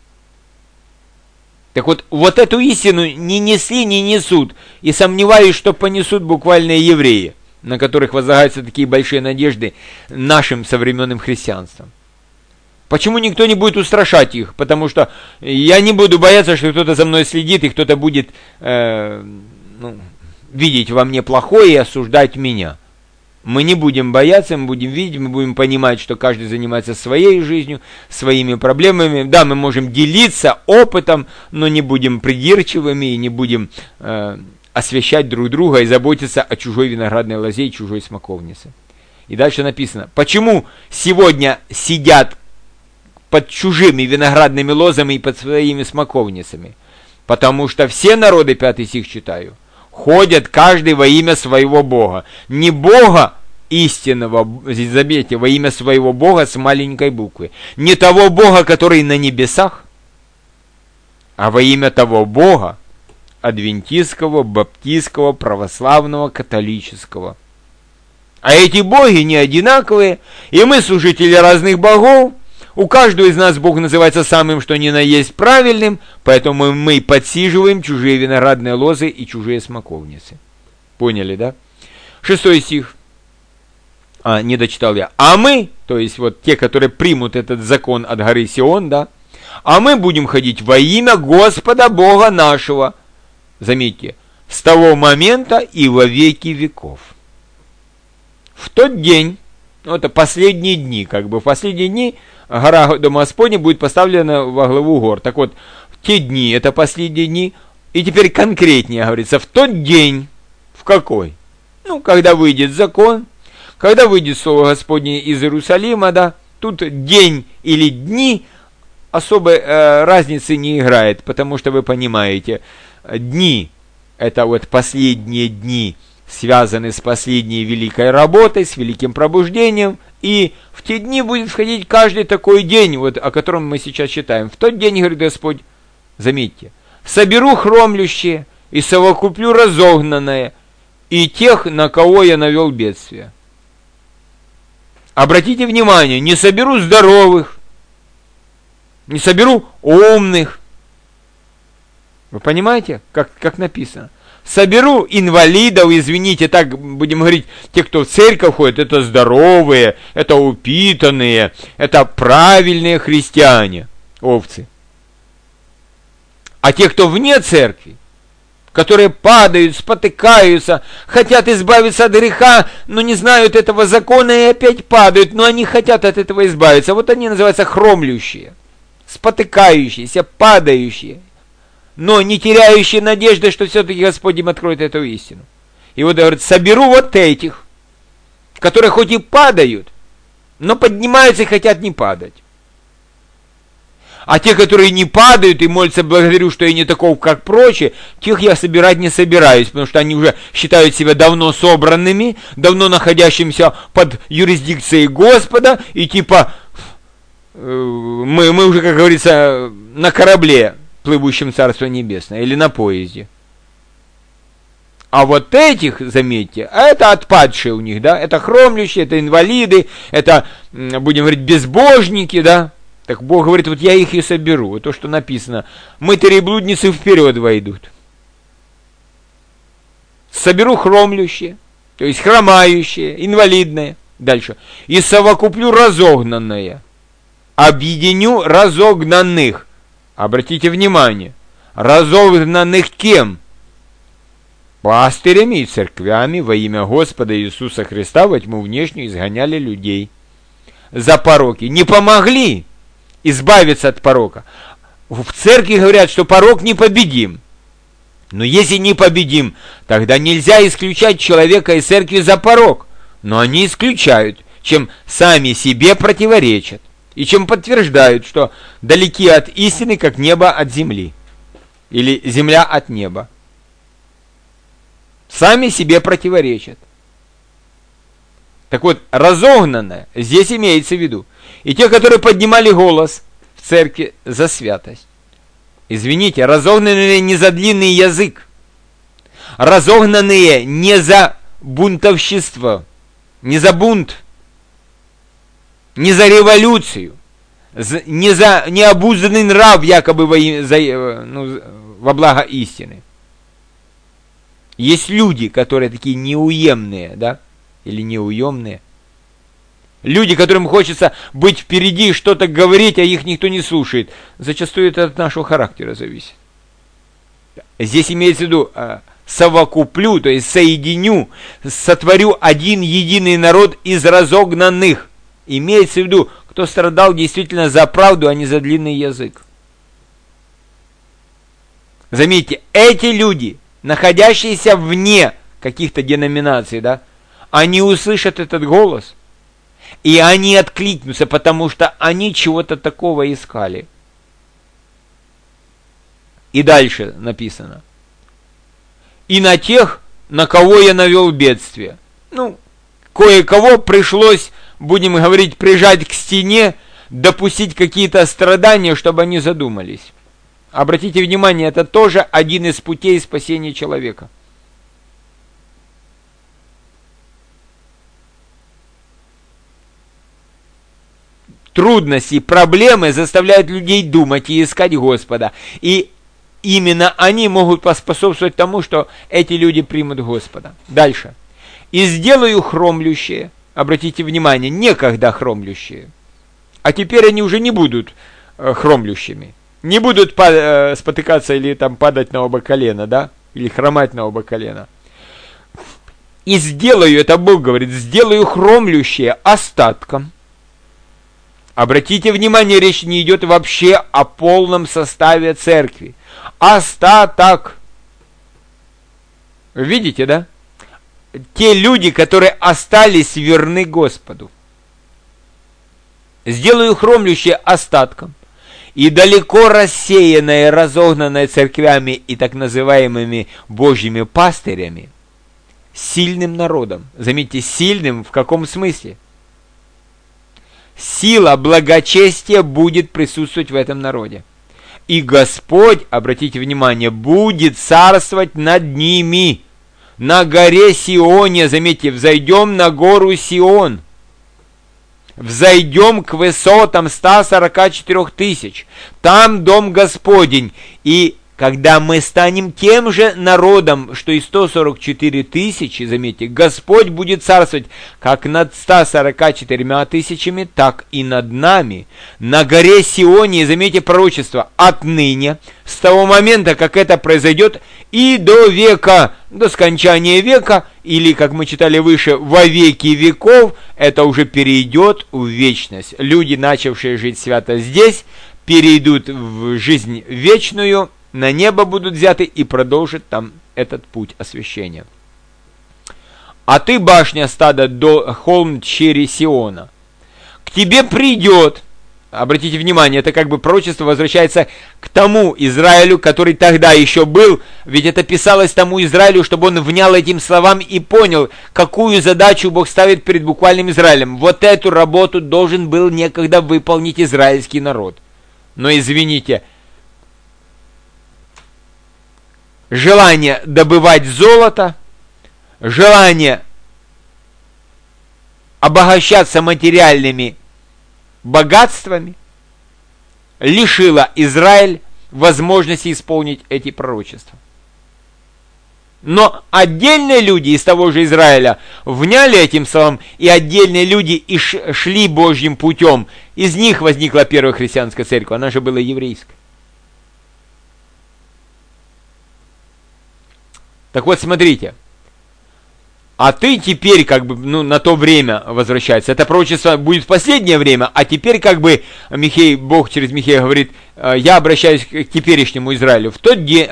Так вот эту истину не несли, не несут. И сомневаюсь, что понесут буквально евреи, на которых возлагаются такие большие надежды нашим современным христианством. Почему никто не будет устрашать их? Потому что я не буду бояться, что кто-то за мной следит, и кто-то будет видеть во мне плохое и осуждать меня. Мы не будем бояться, мы будем видеть, мы будем понимать, что каждый занимается своей жизнью, своими проблемами. Да, мы можем делиться опытом, но не будем придирчивыми и не будем освящать друг друга и заботиться о чужой виноградной лозе и чужой смоковнице. И дальше написано, почему сегодня сидят под чужими виноградными лозами и под своими смоковницами? Потому что все народы, 5 стих читаю, ходят каждый во имя своего Бога. Не Бога истинного, заметьте, во имя своего Бога с маленькой буквы. Не того Бога, который на небесах, а во имя того Бога, адвентистского, баптистского, православного, католического. А эти боги не одинаковые, и мы служители разных богов. У каждого из нас Бог называется самым, что ни на есть правильным, поэтому мы подсиживаем чужие виноградные лозы и чужие смоковницы. Поняли, да? 6 стих. Не дочитал я. А мы, то есть вот те, которые примут этот закон от горы Сион, да, а мы будем ходить во имя Господа Бога нашего. Заметьте, с того момента и во веки веков. В тот день, это последние дни, в последние дни гора Дома Господня будет поставлена во главу гор. Так вот, в те дни, это последние дни, и теперь конкретнее говорится, в тот день, в какой? Когда выйдет закон, когда выйдет Слово Господне из Иерусалима, да, тут день или дни особой разницы не играет, потому что вы понимаете, дни, это вот последние дни, связаны с последней великой работой, с великим пробуждением, и в те дни будет входить каждый такой день, вот о котором мы сейчас читаем. В тот день, говорит Господь, заметьте, соберу хромлющие и совокуплю разогнанное, и тех, на кого я навел бедствие. Обратите внимание, не соберу здоровых, не соберу умных. Вы понимаете, как написано? Соберу инвалидов, извините, так будем говорить, те, кто в церковь ходит, это здоровые, это упитанные, это правильные христиане, овцы. А те, кто вне церкви, которые падают, спотыкаются, хотят избавиться от греха, но не знают этого закона и опять падают, но они хотят от этого избавиться. Вот они называются хромлющие, спотыкающиеся, падающие, но не теряющие надежды, что все-таки Господь им откроет эту истину. И вот говорит, соберу вот этих, которые хоть и падают, но поднимаются и хотят не падать. А те, которые не падают и молятся, благодарю, что я не таков, как прочие, тех я собирать не собираюсь, потому что они уже считают себя давно собранными, давно находящимися под юрисдикцией Господа, и типа мы уже, как говорится, на корабле, плывущем в Царство Небесное, или на поезде. А вот этих, заметьте, это отпадшие у них, да, это хромлющие, это инвалиды, это, будем говорить, безбожники, да. Так Бог говорит, вот я их и соберу. Вот то, что написано. Мытари и блудницы вперед войдут. Соберу хромлющие, то есть хромающие, инвалидные. Дальше. И совокуплю разогнанное. Объединю разогнанных. Обратите внимание. Разогнанных кем? Пастырями и церквями во имя Господа Иисуса Христа во тьму внешнюю изгоняли людей. За пороки. Не помогли избавиться от порока. В церкви говорят, что порок непобедим. Но если не победим, тогда нельзя исключать человека из церкви за порок. Но они исключают, чем сами себе противоречат. И чем подтверждают, что далеки от истины, как небо от земли. Или земля от неба. Сами себе противоречат. Так вот, разогнанное здесь имеется в виду и те, которые поднимали голос в церкви за святость. Извините, разогнанные не за длинный язык, разогнанные не за бунтовщество, не за бунт, не за революцию, не за необузданный нрав, якобы во благо истины. Есть люди, которые такие неуемные, да, или неуемные. Люди, которым хочется быть впереди, что-то говорить, а их никто не слушает. Зачастую это от нашего характера зависит. Здесь имеется в виду совокуплю, то есть соединю, сотворю один единый народ из разогнанных. Имеется в виду, кто страдал действительно за правду, а не за длинный язык. Заметьте, эти люди, находящиеся вне каких-то деноминаций, да, они услышат этот голос, и они откликнутся, потому что они чего-то такого искали. И дальше написано. И на тех, на кого я навел бедствие. Ну, кое-кого пришлось, будем говорить, прижать к стене, допустить какие-то страдания, чтобы они задумались. Обратите внимание, это тоже один из путей спасения человека. Трудности, проблемы заставляют людей думать и искать Господа. И именно они могут поспособствовать тому, что эти люди примут Господа. Дальше. «И сделаю хромлющие». Обратите внимание, некогда хромлющие. А теперь они уже не будут хромлющими. Не будут спотыкаться или там падать на оба колена, да? Или хромать на оба колена. «И сделаю», это Бог говорит, «сделаю хромлющие остатком». Обратите внимание, речь не идет вообще о полном составе церкви. Остаток. Видите, да? Те люди, которые остались верны Господу. «Сделаю хромлющее остатком, и далеко рассеянное, разогнанное церквями и так называемыми Божьими пастырями, сильным народом». Заметьте, сильным в каком смысле? Сила благочестия будет присутствовать в этом народе. И Господь, обратите внимание, будет царствовать над ними. На горе Сионе, заметьте, взойдем на гору Сион. Взойдем к высотам 144 тысяч. Там дом Господень. И когда мы станем тем же народом, что и 144 тысячи, заметьте, Господь будет царствовать как над 144 тысячами, так и над нами. На горе Сионе, заметьте пророчество, отныне, с того момента, как это произойдет, и до века, до скончания века, или, как мы читали выше, во веки веков, это уже перейдет в вечность. Люди, начавшие жить свято здесь, перейдут в жизнь вечную, на небо будут взяты и продолжат там этот путь освящения. «А ты, башня стада, до холм чери Сиона, к тебе придет». Обратите внимание, это как бы пророчество возвращается к тому Израилю, который тогда еще был, ведь это писалось тому Израилю, чтобы он внял этим словам и понял, какую задачу Бог ставит перед буквальным Израилем. Вот эту работу должен был некогда выполнить израильский народ. Но извините, желание добывать золото, желание обогащаться материальными богатствами лишило Израиль возможности исполнить эти пророчества. Но отдельные люди из того же Израиля вняли этим словам, и отдельные люди и шли Божьим путем. Из них возникла первая христианская церковь, она же была еврейская. Так вот, смотрите. А ты теперь, как бы, на то время возвращается. Это пророчество будет в последнее время, а теперь, как бы, Бог через Михея говорит, я обращаюсь к теперешнему Израилю. В тот день,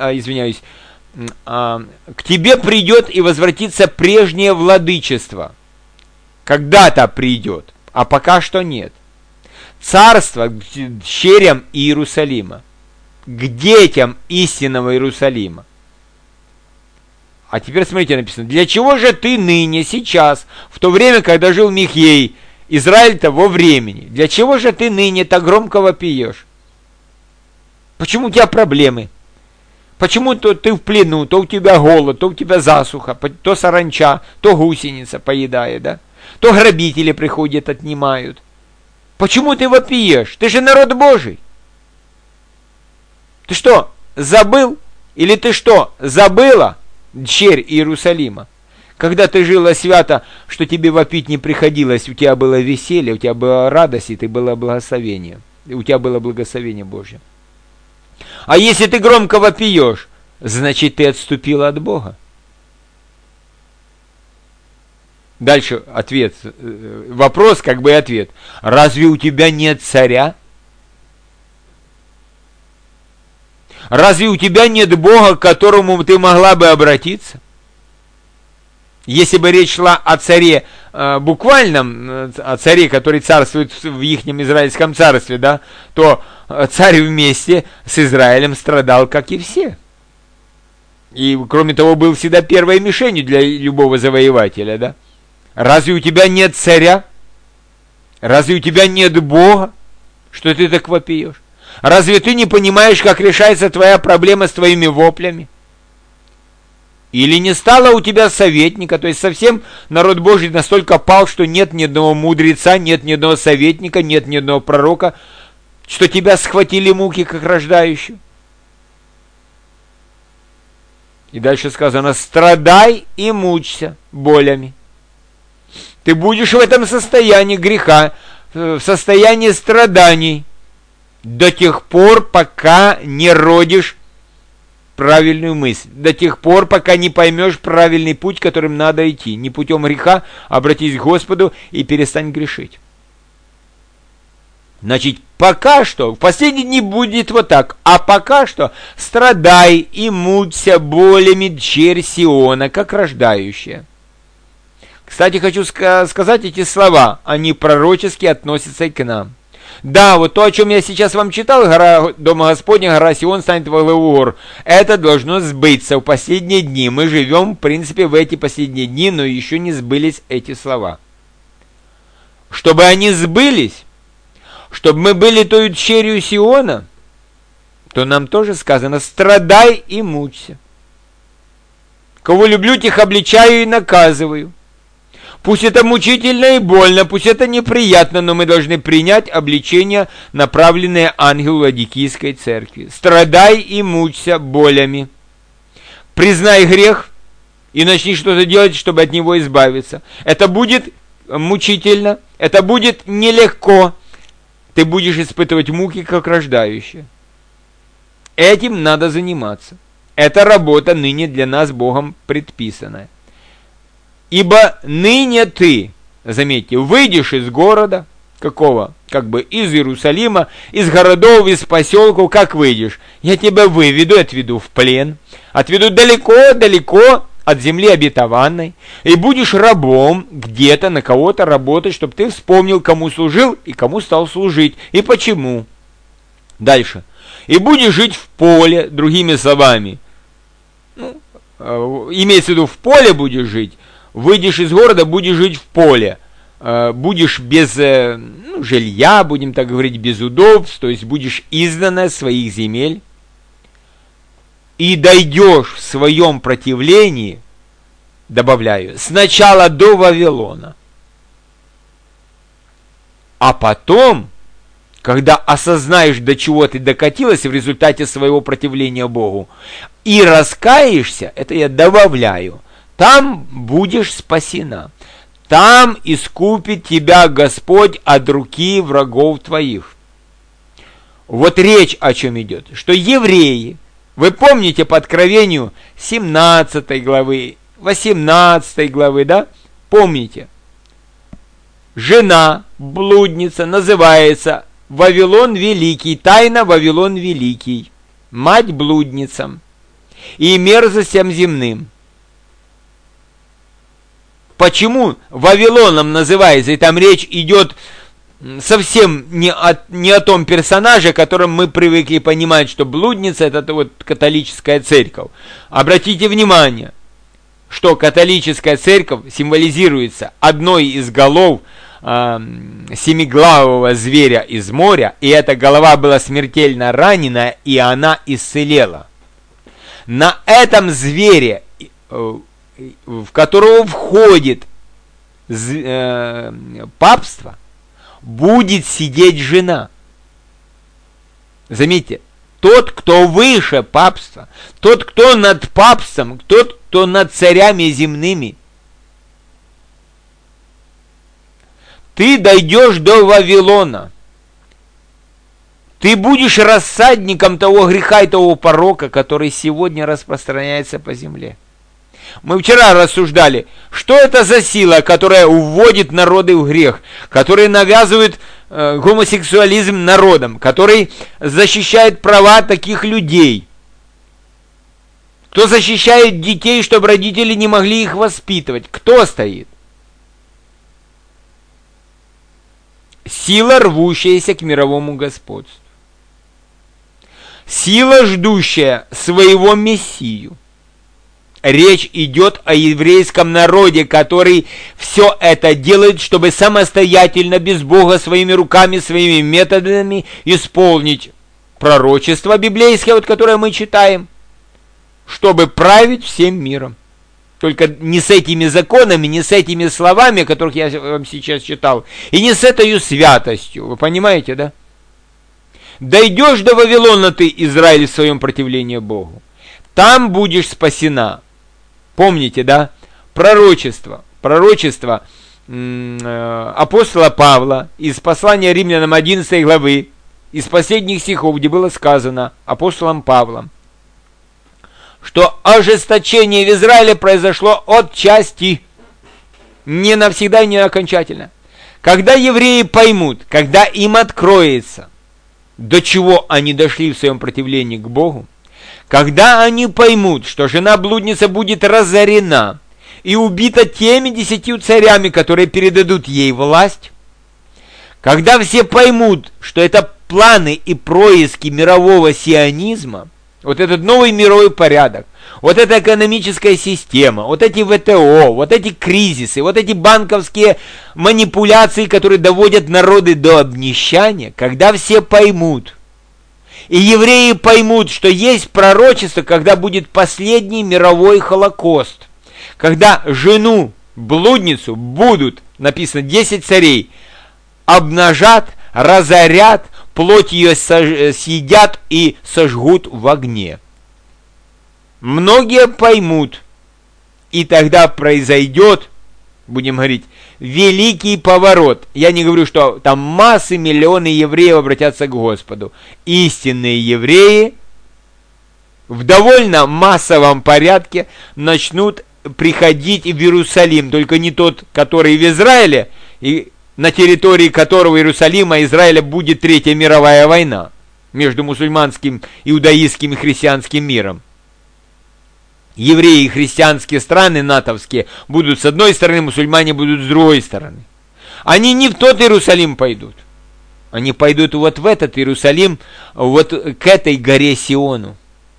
к тебе придет и возвратится прежнее владычество. Когда-то придет, а пока что нет. Царство к щерям Иерусалима, к детям истинного Иерусалима. А теперь смотрите, написано, для чего же ты ныне, сейчас, в то время, когда жил Михей, Израиль того времени, для чего же ты ныне так громко вопиешь? Почему у тебя проблемы? Почему то ты в плену, то у тебя голод, то у тебя засуха, то саранча, то гусеница поедает, да? То грабители приходят, отнимают. Почему ты вопиешь? Ты же народ Божий. Ты что, забыл? Или ты что, забыла, дщерь Иерусалима? Когда ты жила свято, что тебе вопить не приходилось, у тебя было веселье, у тебя была радость, и ты было благословение. У тебя было благословение Божье. А если ты громко вопиешь, значит ты отступила от Бога. Дальше ответ, вопрос как бы и ответ. Разве у тебя нет царя? Разве у тебя нет Бога, к которому ты могла бы обратиться? Если бы речь шла о царе буквальном, о царе, который царствует в ихнем израильском царстве, да, то царь вместе с Израилем страдал, как и все. И, кроме того, был всегда первой мишенью для любого завоевателя, да. Разве у тебя нет царя? Разве у тебя нет Бога, что ты так вопиешь? Разве ты не понимаешь, как решается твоя проблема с твоими воплями? Или не стало у тебя советника, то есть совсем народ Божий настолько пал, что нет ни одного мудреца, нет ни одного советника, нет ни одного пророка, что тебя схватили муки, как рождающую? И дальше сказано, страдай и мучься болями. Ты будешь в этом состоянии греха, в состоянии страданий, до тех пор, пока не родишь правильную мысль, до тех пор, пока не поймешь правильный путь, которым надо идти. Не путем греха, обратись к Господу и перестань грешить. Значит, пока что, в последние дни будет вот так, а пока что страдай и мучься болями, дщерь Сиона, как рождающая. Кстати, хочу сказать эти слова, они пророчески относятся и к нам. Да, вот то, о чем я сейчас вам читал, гора Дома Господня, гора Сион станет во главу гор, это должно сбыться в последние дни. Мы живем, в принципе, в эти последние дни, но еще не сбылись эти слова. Чтобы они сбылись, чтобы мы были той дщерью Сиона, то нам тоже сказано, страдай и мучься. Кого люблю, тех обличаю и наказываю. Пусть это мучительно и больно, пусть это неприятно, но мы должны принять обличение, направленное ангелу Ладикийской церкви. Страдай и мучься болями. Признай грех и начни что-то делать, чтобы от него избавиться. Это будет мучительно, это будет нелегко. Ты будешь испытывать муки, как рождающая. Этим надо заниматься. Это работа ныне для нас Богом предписанная. Ибо ныне ты, заметьте, выйдешь из города, какого? Как бы из Иерусалима, из городов, из поселков, как выйдешь? Я тебя выведу, отведу в плен, отведу далеко-далеко от земли обетованной, и будешь рабом где-то на кого-то работать, чтобы ты вспомнил, кому служил и кому стал служить, и почему. Дальше. И будешь жить в поле, другими словами. Имеется в виду, в поле будешь жить. Выйдешь из города, будешь жить в поле. Будешь без жилья, будем так говорить, без удобств, то есть будешь изгнана из своих земель. И дойдешь в своем противлении, добавляю, сначала до Вавилона. А потом, когда осознаешь, до чего ты докатилась в результате своего противления Богу, и раскаешься, это я добавляю, там будешь спасена. Там искупит тебя Господь от руки врагов твоих. Вот речь о чем идет. Что евреи, вы помните по Откровению 17 главы, 18 главы, да? Помните? Жена, блудница, называется Вавилон Великий, тайна Вавилон Великий, мать блудницам и мерзостям земным. Почему Вавилоном называется, и там речь идет совсем не о том персонаже, о котором мы привыкли понимать, что блудница – это вот католическая церковь. Обратите внимание, что католическая церковь символизируется одной из голов семиглавого зверя из моря, и эта голова была смертельно ранена, и она исцелела. На этом звере, в которого входит папство, будет сидеть жена. Заметьте, тот, кто выше папства, тот, кто над папством, тот, кто над царями земными. Ты дойдешь до Вавилона. Ты будешь рассадником того греха и того порока, который сегодня распространяется по земле. Мы вчера рассуждали, что это за сила, которая уводит народы в грех, которая навязывает гомосексуализм народам, который защищает права таких людей, кто защищает детей, чтобы родители не могли их воспитывать. Кто стоит? Сила, рвущаяся к мировому господству. Сила, ждущая своего Мессию. Речь идет о еврейском народе, который все это делает, чтобы самостоятельно, без Бога, своими руками, своими методами исполнить пророчество библейское, вот, которое мы читаем, чтобы править всем миром. Только не с этими законами, не с этими словами, которых я вам сейчас читал, и не с этой святостью. Вы понимаете, да? Дойдешь до Вавилона ты, Израиль, в своем противлении Богу. Там будешь спасена. Помните, да? Пророчество апостола Павла из послания Римлянам 11 главы, из последних стихов, где было сказано апостолом Павлом, что ожесточение в Израиле произошло отчасти, не навсегда и не окончательно. Когда евреи поймут, когда им откроется, до чего они дошли в своем противлении к Богу, когда они поймут, что жена-блудница будет разорена и убита теми 10 царями, которые передадут ей власть, когда все поймут, что это планы и происки мирового сионизма, вот этот новый мировой порядок, вот эта экономическая система, вот эти ВТО, вот эти кризисы, вот эти банковские манипуляции, которые доводят народы до обнищания, когда все поймут, и евреи поймут, что есть пророчество, когда будет последний мировой Холокост, когда жену-блудницу будут, написано, 10 царей, обнажат, разорят, плоть ее съедят и сожгут в огне. Многие поймут, и тогда произойдет, будем говорить, великий поворот. Я не говорю, что там массы, миллионы евреев обратятся к Господу. Истинные евреи в довольно массовом порядке начнут приходить в Иерусалим, только не тот, который в Израиле, и на территории которого Иерусалима и Израиля будет Третья мировая война между мусульманским, иудаистским и христианским миром. Евреи и христианские страны натовские будут с одной стороны, мусульмане будут с другой стороны. Они не в тот Иерусалим пойдут. Они пойдут вот в этот Иерусалим, вот к этой горе Сиону,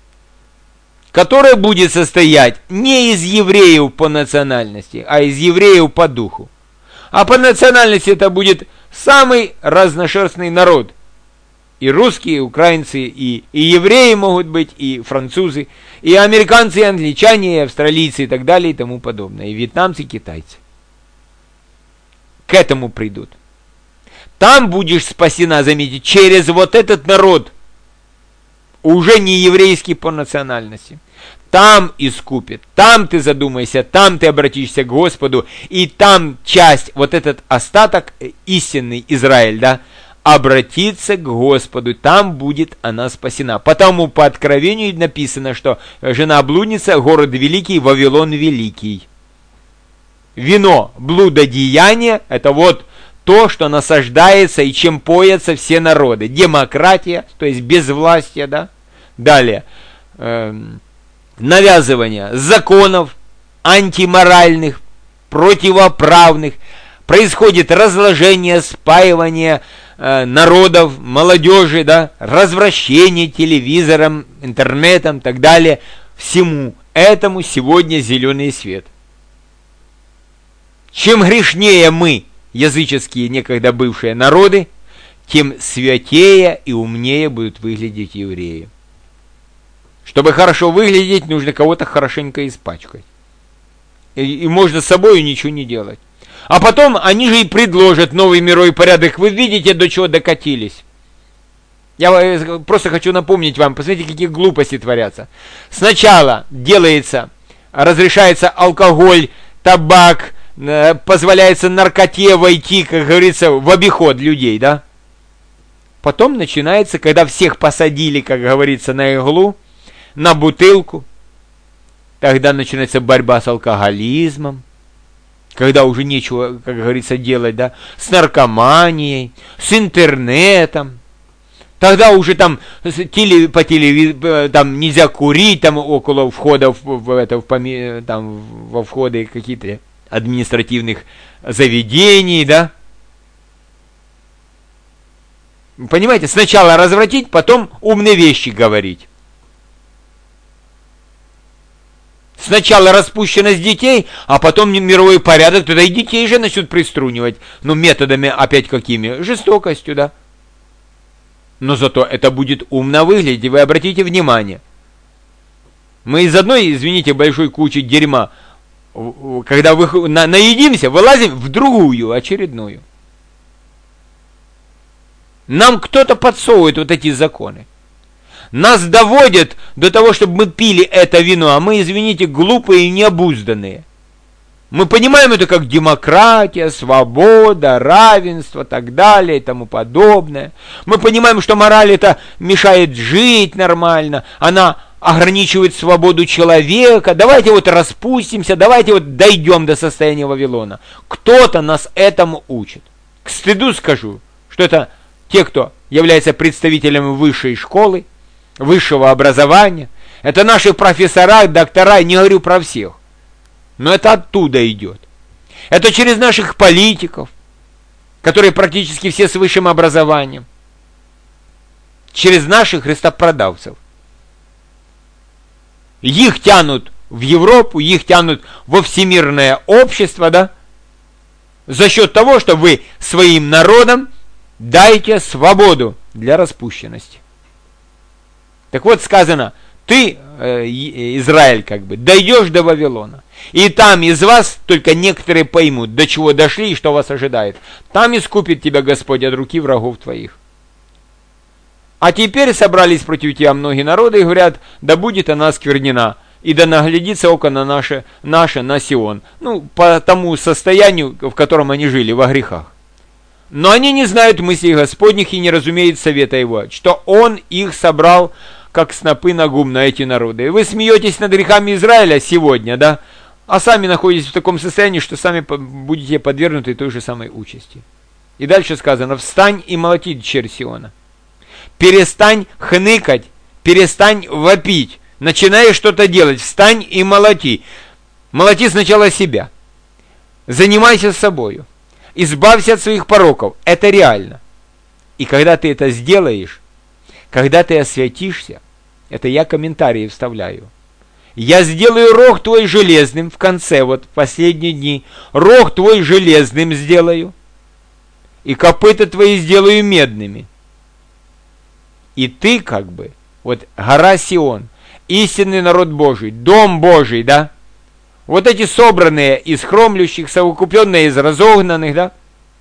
которая будет состоять не из евреев по национальности, а из евреев по духу. А по национальности это будет самый разношерстный народ. И русские, и украинцы, и евреи могут быть, и французы, и американцы, и англичане, и австралийцы, и так далее, и тому подобное. И вьетнамцы, и китайцы. К этому придут. Там будешь спасена, заметьте, через вот этот народ, уже не еврейский по национальности. Там искупит, там ты задумайся, там ты обратишься к Господу, и там часть, вот этот остаток, истинный Израиль, да, обратиться к Господу, там будет она спасена. Потому по Откровению написано, что жена-блудница, город великий, Вавилон великий. Вино блудодеяния, это вот то, что насаждается и чем поятся все народы. Демократия, то есть безвластие, да. Далее, навязывание законов антиморальных, противоправных, происходит разложение, спаивание народов, молодежи, да, развращение телевизором, интернетом и так далее. Всему этому сегодня зеленый свет. Чем грешнее мы, языческие некогда бывшие народы, тем святее и умнее будут выглядеть евреи. Чтобы хорошо выглядеть, нужно кого-то хорошенько испачкать. И можно с собой ничего не делать. А потом они же и предложат новый мировой порядок. Вы видите, до чего докатились. Я просто хочу напомнить вам, посмотрите, какие глупости творятся. Сначала разрешается алкоголь, табак, позволяется наркоте войти, как говорится, в обиход людей, да? Потом начинается, когда всех посадили, как говорится, на иглу, на бутылку, тогда начинается борьба с алкоголизмом, когда уже нечего, как говорится, делать, да, с наркоманией, с интернетом. Тогда уже там по телевизору там нельзя курить, там около входов во входы какие-то административных заведений, да. Понимаете, сначала развратить, потом умные вещи говорить. Сначала распущенность детей, а потом мировой порядок, тогда и детей же начнут приструнивать. Но методами опять какими? Жестокостью, да. Но зато это будет умно выглядеть, вы обратите внимание. Мы из одной, извините, большой кучи дерьма, когда наедимся, вылазим в другую, очередную. Нам кто-то подсовывает вот эти законы. Нас доводят до того, чтобы мы пили это вино, а мы, извините, глупые и необузданные. Мы понимаем это как демократия, свобода, равенство, так далее и тому подобное. Мы понимаем, что мораль это мешает жить нормально, она ограничивает свободу человека. Давайте вот распустимся, давайте вот дойдем до состояния Вавилона. Кто-то нас этому учит. К стыду скажу, что это те, кто является представителями высшей школы, высшего образования. Это наши профессора, доктора, не говорю про всех. Но это оттуда идет. Это через наших политиков, которые практически все с высшим образованием. Через наших христопродавцев. Их тянут в Европу, их тянут во всемирное общество, да? За счет того, что вы своим народам дайте свободу для распущенности. Так вот сказано, ты, Израиль, как бы, дойдешь до Вавилона. И там из вас только некоторые поймут, до чего дошли и что вас ожидает. Там искупит тебя Господь от руки врагов твоих. А теперь собрались против тебя многие народы и говорят, да будет она осквернена, и да наглядится око на наше на Сион. Ну, по тому состоянию, в котором они жили, во грехах. Но они не знают мыслей Господних и не разумеют совета Его, что Он их собрал, как снопы на гум, на эти народы. И вы смеетесь над грехами Израиля сегодня, да? А сами находитесь в таком состоянии, что сами будете подвергнуты той же самой участи. И дальше сказано, встань и молоти, дочерь Сиона. Перестань хныкать, перестань вопить. Начинай что-то делать, встань и молоти. Молоти сначала себя. Занимайся собою. Избавься от своих пороков. Это реально. И когда ты это сделаешь, когда ты освятишься, это я комментарии вставляю. Я сделаю рог твой железным в конце, вот в последние дни. Рог твой железным сделаю. И копыта твои сделаю медными. И ты как бы, вот гора Сион, истинный народ Божий, дом Божий, да? Вот эти собранные из хромлющих, совокупленные из разогнанных, да?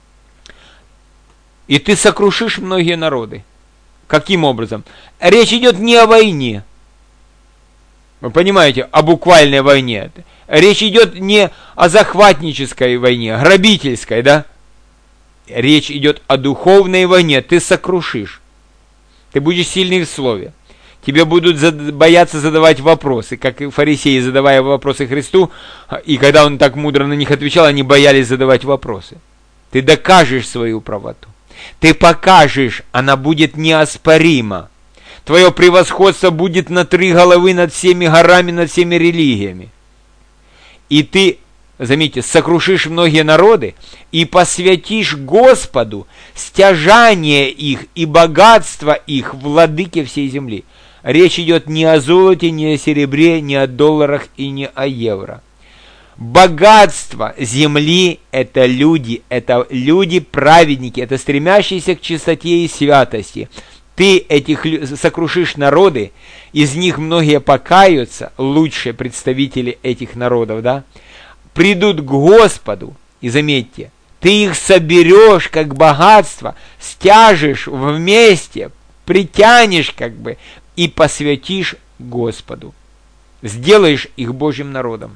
И ты сокрушишь многие народы. Каким образом? Речь идет не о войне. Вы понимаете, о буквальной войне. Речь идет не о захватнической войне, грабительской, да? Речь идет о духовной войне. Ты сокрушишь. Ты будешь сильный в слове. Тебе будут бояться задавать вопросы, как и фарисеи, задавая вопросы Христу, и когда Он так мудро на них отвечал, они боялись задавать вопросы. Ты докажешь свою правоту. Ты покажешь, она будет неоспорима. Твое превосходство будет на 3 головы над всеми горами, над всеми религиями. И ты, заметьте, сокрушишь многие народы и посвятишь Господу стяжание их и богатство их, владыке всей земли. Речь идет не о золоте, не о серебре, не о долларах и не о евро. Богатство земли – это люди праведники, это стремящиеся к чистоте и святости. Ты этих сокрушишь народы, из них многие покаются, лучшие представители этих народов, да, придут к Господу, и заметьте, ты их соберешь как богатство, стяжешь вместе, притянешь как бы и посвятишь Господу. Сделаешь их Божьим народом.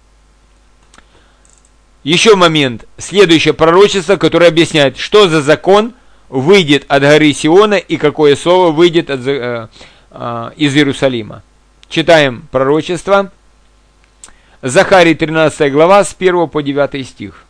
Еще момент. Следующее пророчество, которое объясняет, что за закон выйдет от горы Сиона и какое слово выйдет из Иерусалима. Читаем пророчество. Захарии 13 глава с 1 по 9 стих.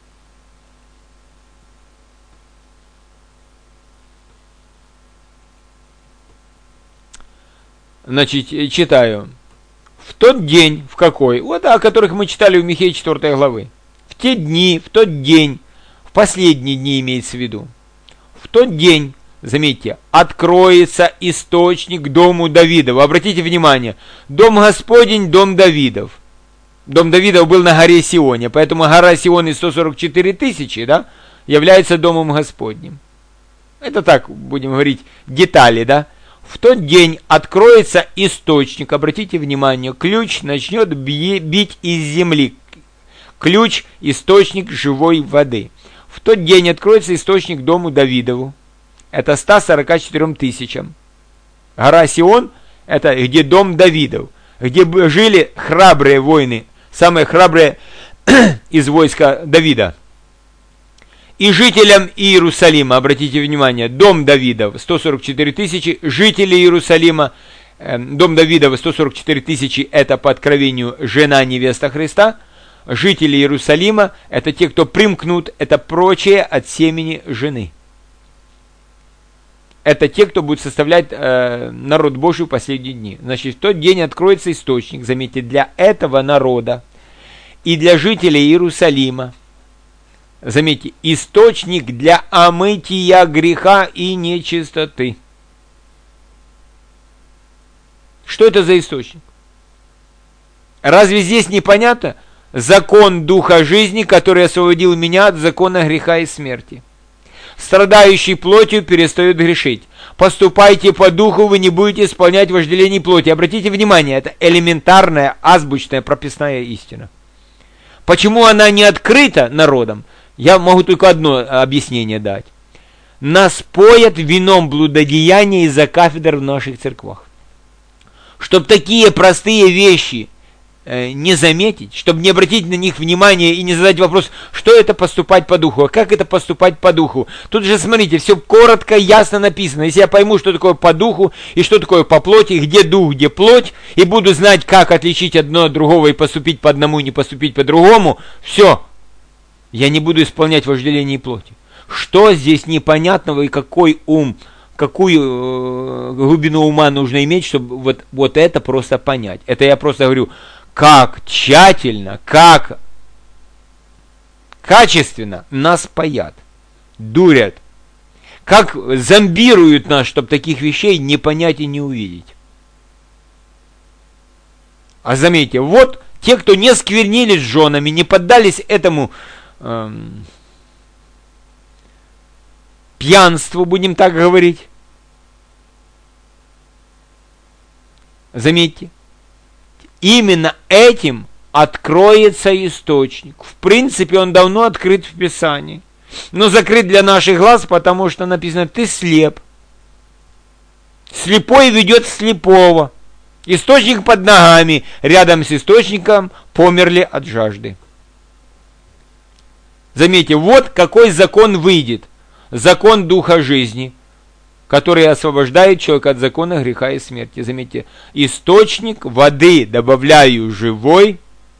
Значит, читаю. В тот день, в какой? Вот о которых мы читали в Михея 4 главы. В те дни, в тот день, в последние дни имеется в виду. В тот день, заметьте, откроется источник дому Давидова. Обратите внимание, дом Господень, дом Давидов. Дом Давидов был на горе Сионе, поэтому гора Сион и 144 тысячи, да, является домом Господним. Это так, будем говорить, детали, да. В тот день откроется источник, обратите внимание, ключ начнет бить из земли. Ключ – источник живой воды. В тот день откроется источник дому Давидову. Это 144 тысячам. Гора Сион – это где дом Давидов, где жили храбрые воины, самые храбрые из войска Давида. И жителям Иерусалима, обратите внимание, дом Давидов 144 тысячи, жители Иерусалима, дом Давидова 144 тысячи, это по откровению жена невеста Христа. Жители Иерусалима, это те, кто примкнут, это прочие от семени жены. Это те, кто будет составлять народ Божий в последние дни. Значит, в тот день откроется источник, заметьте, для этого народа и для жителей Иерусалима. Заметьте, источник для омытия греха и нечистоты. Что это за источник? Разве здесь непонятно? Закон Духа жизни, который освободил меня от закона греха и смерти. Страдающий плотью перестает грешить. Поступайте по духу, вы не будете исполнять вожделений плоти. Обратите внимание, это элементарная, азбучная, прописная истина. Почему она не открыта народам? Я могу только одно объяснение дать. Нас поят вином блудодеяния из-за кафедр в наших церквах. Чтобы такие простые вещи не заметить, чтобы не обратить на них внимание и не задать вопрос, что это поступать по духу, а как это поступать по духу. Тут же, смотрите, все коротко, ясно написано. Если я пойму, что такое по духу и что такое по плоти, где дух, где плоть, и буду знать, как отличить одно от другого и поступить по одному и не поступить по другому, все, я не буду исполнять вожделение плоти. Что здесь непонятного и какой ум, какую глубину ума нужно иметь, чтобы вот это просто понять. Это я просто говорю, как тщательно, как качественно нас паят, дурят, как зомбируют нас, чтобы таких вещей не понять и не увидеть. А заметьте, вот те, кто не сквернились с женами, не поддались этому пьянству, будем так говорить. Заметьте, именно этим откроется источник. В принципе, он давно открыт в Писании, но закрыт для наших глаз, потому что написано: ты слеп. Слепой ведет слепого. Источник под ногами, рядом с источником померли от жажды. Заметьте, вот какой закон выйдет. Закон Духа жизни, который освобождает человека от закона греха и смерти. Заметьте, источник воды добавляю живой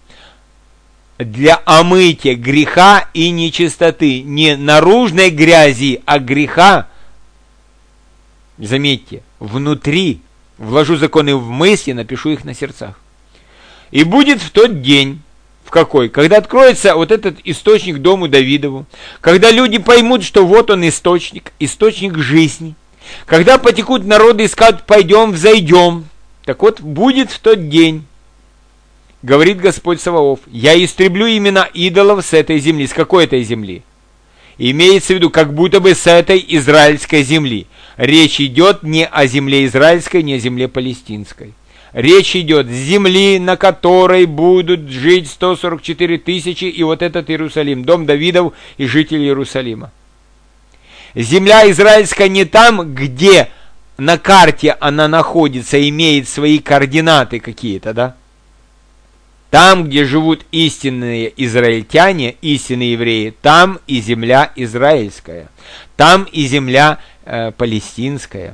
для омытия греха и нечистоты. Не наружной грязи, а греха. Заметьте, внутри. Вложу законы в мысли, напишу их на сердцах. И будет в тот день, в какой? Когда откроется вот этот источник дому Давидову, когда люди поймут, что вот он источник, источник жизни, Когда потекут народы и скажут: пойдем, взойдем. Так вот, будет в тот день, говорит Господь Саваоф, я истреблю имена идолов с этой земли. С какой этой земли? Имеется в виду, как будто бы с этой израильской земли. Речь идет не о земле израильской, не о земле палестинской. Речь идет с земли, на которой будут жить 144 тысячи, и вот этот Иерусалим, дом Давидов и жители Иерусалима. Земля израильская не там, где на карте она находится, имеет свои координаты какие-то, да? Там, где живут истинные израильтяне, истинные евреи, там и земля израильская, там и земля палестинская.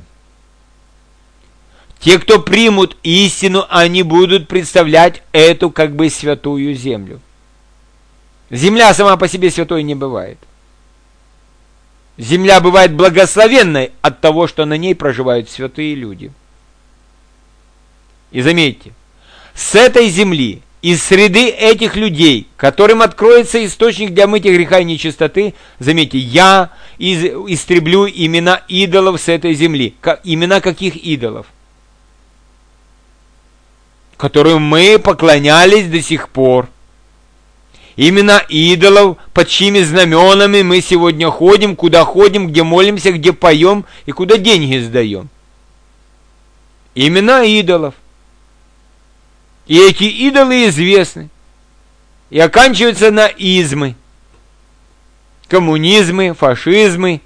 Те, кто примут истину, они будут представлять эту как бы святую землю. Земля сама по себе святой не бывает. Земля бывает благословенной от того, что на ней проживают святые люди. И заметьте, с этой земли, из среды этих людей, которым откроется источник для мытья греха и нечистоты, заметьте, я истреблю имена идолов с этой земли. Имена каких идолов? Которым мы поклонялись до сих пор. Имена идолов, под чьими знаменами мы сегодня ходим, куда ходим, где молимся, где поем и куда деньги сдаем. Имена идолов. И эти идолы известны. И оканчиваются на измы. Коммунизмы, фашизмы,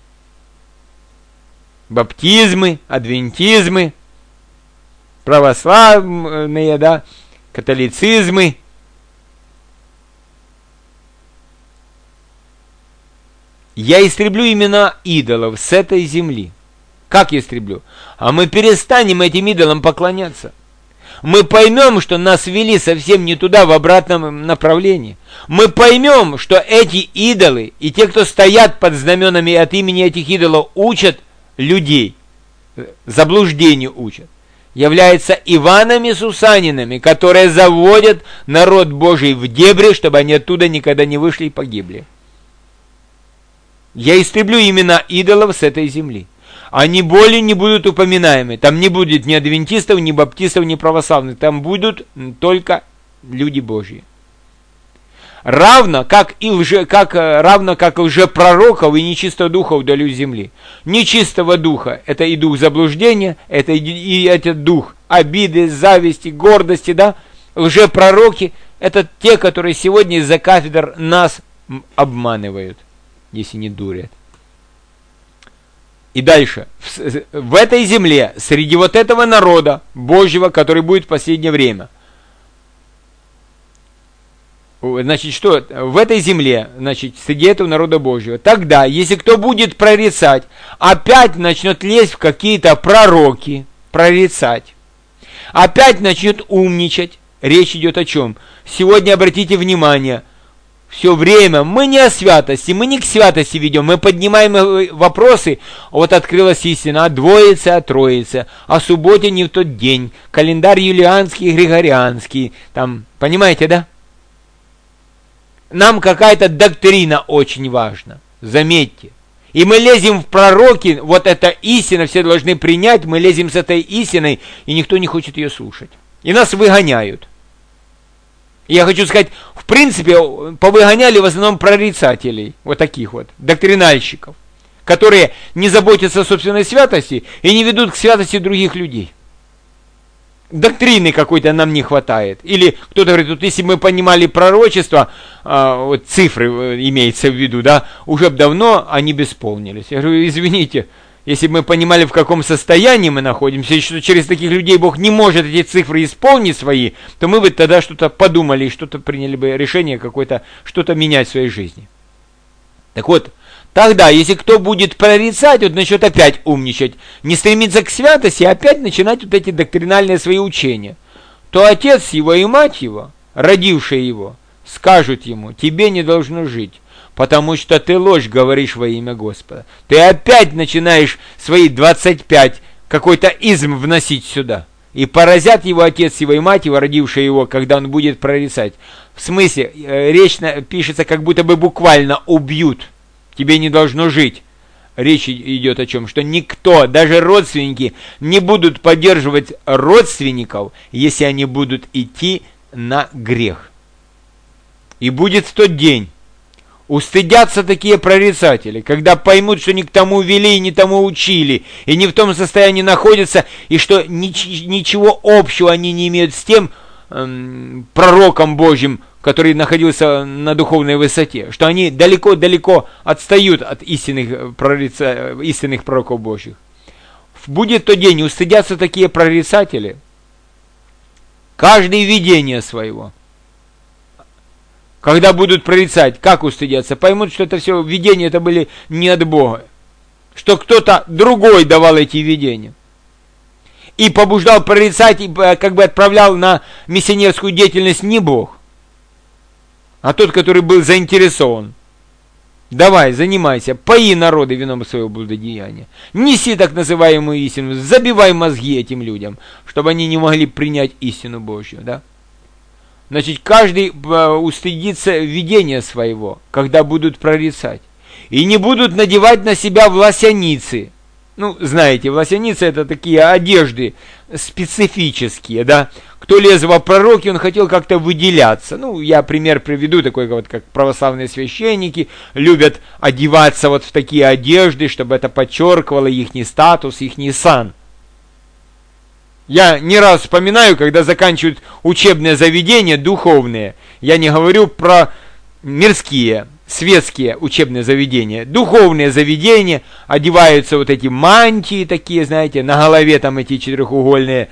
баптизмы, адвентизмы, православные, да, католицизмы. Я истреблю имена идолов с этой земли. Как я истреблю? А мы перестанем этим идолам поклоняться. Мы поймем, что нас вели совсем не туда, в обратном направлении. Мы поймем, что эти идолы и те, кто стоят под знаменами от имени этих идолов, учат людей, заблуждению учат, являются Иванами Сусанинами, которые заводят народ Божий в дебри, чтобы они оттуда никогда не вышли и погибли. Я истреблю имена идолов с этой земли. Они более не будут упоминаемы. Там не будет ни адвентистов, ни баптистов, ни православных. Там будут только люди Божьи. Равно как и лжепророков и нечистых духов дали земли. Нечистого духа – это и дух заблуждения, это и этот дух обиды, зависти, гордости, да? Лжепророки – это те, которые сегодня из-за кафедр нас обманывают, если не дурят. И дальше, в этой земле, среди вот этого народа Божьего, который будет в последнее время, значит, что в этой земле, значит, среди этого народа Божьего, тогда, если кто будет прорицать, опять начнет лезть в какие-то пророки, прорицать, опять начнет умничать, речь идет о чем? Сегодня обратите внимание, все время мы не о святости, мы не к святости ведем, мы поднимаем вопросы, вот открылась истина, о Двоице, о Троице, о субботе не в тот день, календарь юлианский, григорианский, там, понимаете, да? Нам какая-то доктрина очень важна, заметьте. И мы лезем в пророки, вот эта истина, все должны принять, мы лезем с этой истиной, и никто не хочет ее слушать. И нас выгоняют. Я хочу сказать, в принципе, повыгоняли в основном прорицателей, вот таких вот, доктринальщиков, которые не заботятся о собственной святости и не ведут к святости других людей. Доктрины какой-то нам не хватает. Или кто-то говорит, вот если бы мы понимали пророчество, вот цифры имеется в виду, да, уже бы давно они бы исполнились. Я говорю, извините, если бы мы понимали, в каком состоянии мы находимся, и что через таких людей Бог не может эти цифры исполнить свои, то мы бы тогда что-то подумали, что-то приняли бы решение какое-то, что-то менять в своей жизни. Так вот, тогда, если кто будет прорицать, вот начнет опять умничать, не стремиться к святости, а опять начинать вот эти доктринальные свои учения, то отец его и мать его, родившие его, скажут ему, тебе не должно жить, потому что ты ложь говоришь во имя Господа. Ты опять начинаешь свои 25 какой-то изм вносить сюда. И поразят его отец его и мать его, родившие его, когда он будет прорицать. В смысле, речь пишется, как будто бы буквально убьют. Тебе не должно жить. речь идет о чем? Что никто, даже родственники, не будут поддерживать родственников, если они будут идти на грех. И будет в тот день устыдятся такие прорицатели, когда поймут, что не к тому вели, не тому учили, и не в том состоянии находятся, и что ничего общего они не имеют с тем пророком Божьим, который находился на духовной высоте, что они далеко-далеко отстают от истинных пророков Божьих. Будет тот день, устыдятся такие прорицатели, каждое видение своего. Когда будут прорицать, как устыдятся, поймут, что это все видения, это были не от Бога, что кто-то другой давал эти видения. И побуждал прорицать, и как бы отправлял на миссионерскую деятельность не Бог, а тот, который был заинтересован. Давай, занимайся, пои народы вином своего блудодеяния. Неси так называемую истину, забивай мозги этим людям, чтобы они не могли принять истину Божью, да? Значит, каждый устыдится видения своего, когда будут прорицать. И не будут надевать на себя власяницы. Ну, знаете, власяницы это такие одежды специфические, да. Кто лез во пророки, он хотел как-то выделяться. Ну, я пример приведу, такой вот, как православные священники любят одеваться вот в такие одежды, чтобы это подчеркивало их статус, их сан. Я не раз вспоминаю, когда заканчивают учебные заведения духовные, я не говорю про мирские, светские учебные заведения, духовные заведения, одеваются вот эти мантии такие, знаете, на голове там эти четырехугольные,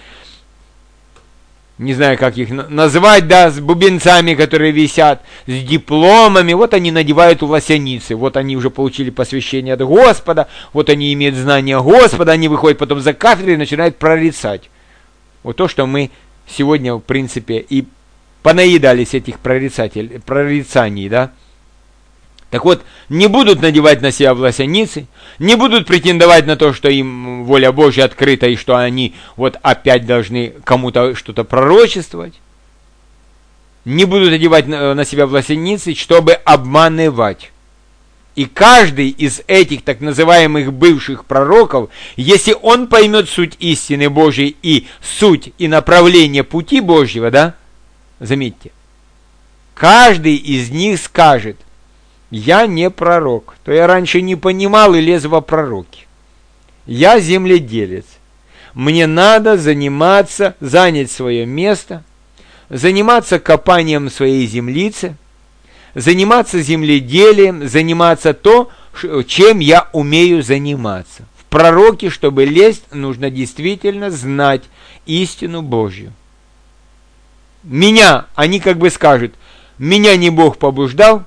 не знаю, как их назвать, да, с бубенцами, которые висят, с дипломами, вот они надевают власяницы, вот они уже получили посвящение от Господа, вот они имеют знания Господа, они выходят потом за кафедрой и начинают прорицать. Вот то, что мы сегодня, в принципе, и понаедались этих прорицаний, да. Так вот, не будут надевать на себя власяницы, не будут претендовать на то, что им воля Божья открыта, и что они вот опять должны кому-то что-то пророчествовать. Не будут одевать на себя власяницы, чтобы обманывать. И каждый из этих так называемых бывших пророков, если он поймет суть истины Божьей и суть и направление пути Божьего, да, заметьте, каждый из них скажет: я не пророк, то я раньше не понимал и лез во пророки. Я земледелец. Мне надо занять свое место, заниматься копанием своей землицы, заниматься земледелием, заниматься то, чем я умею заниматься. В пророки, чтобы лезть, нужно действительно знать истину Божью. Меня, они как бы скажут, меня не Бог побуждал,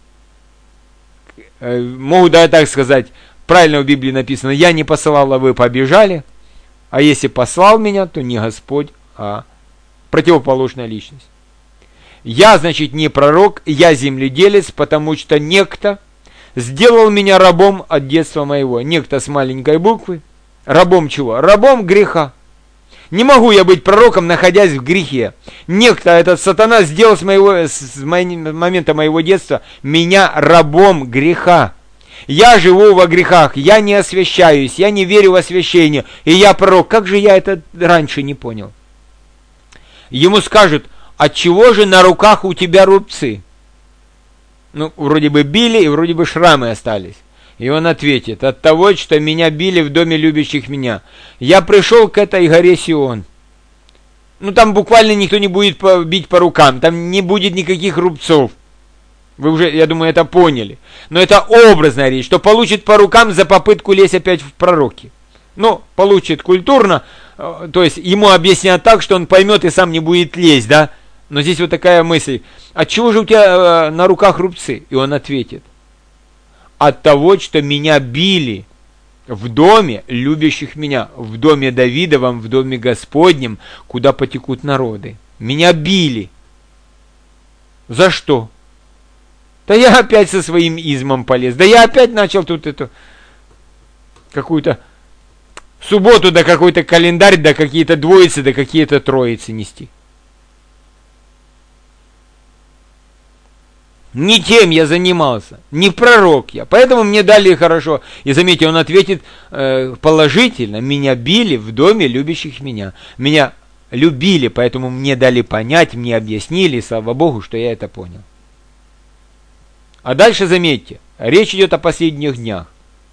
могу да так сказать, правильно в Библии написано, я не посылал, а вы побежали, а если послал меня, то не Господь, а противоположная личность. Я, значит, не пророк, я земледелец, потому что некто сделал меня рабом от детства моего. Некто с маленькой буквы. Рабом чего? Рабом греха. Не могу я быть пророком, находясь в грехе. Некто, этот сатана, сделал с момента моего детства меня рабом греха. Я живу во грехах, я не освящаюсь, я не верю в освящение, и я пророк. Как же я это раньше не понял? Ему скажут: отчего же на руках у тебя рубцы? Ну, вроде бы били, и вроде бы шрамы остались. И он ответит: от того, что меня били в доме любящих меня. Я пришел к этой горе Сион. Ну, там буквально никто не будет бить по рукам, там не будет никаких рубцов. Вы уже, я думаю, это поняли. Но это образная речь, что получит по рукам за попытку лезть опять в пророки. Ну, получит культурно, то есть ему объяснят так, что он поймет и сам не будет лезть, да? Но здесь вот такая мысль: отчего же у тебя на руках рубцы? И он ответит: от того, что меня били в доме любящих меня, в доме Давидовом, в доме Господнем, куда потекут народы. Меня били. За что? Да я опять со своим измом полез. Да я опять начал тут эту какую-то субботу, да какой-то календарь, да какие-то двоицы, да какие-то троицы нести. Не тем я занимался, не пророк я, поэтому мне дали хорошо. И заметьте, он ответит положительно. Меня били в доме любящих меня. Меня любили, поэтому мне дали понять, мне объяснили, и слава Богу, что я это понял. А дальше заметьте, речь идет о последних днях.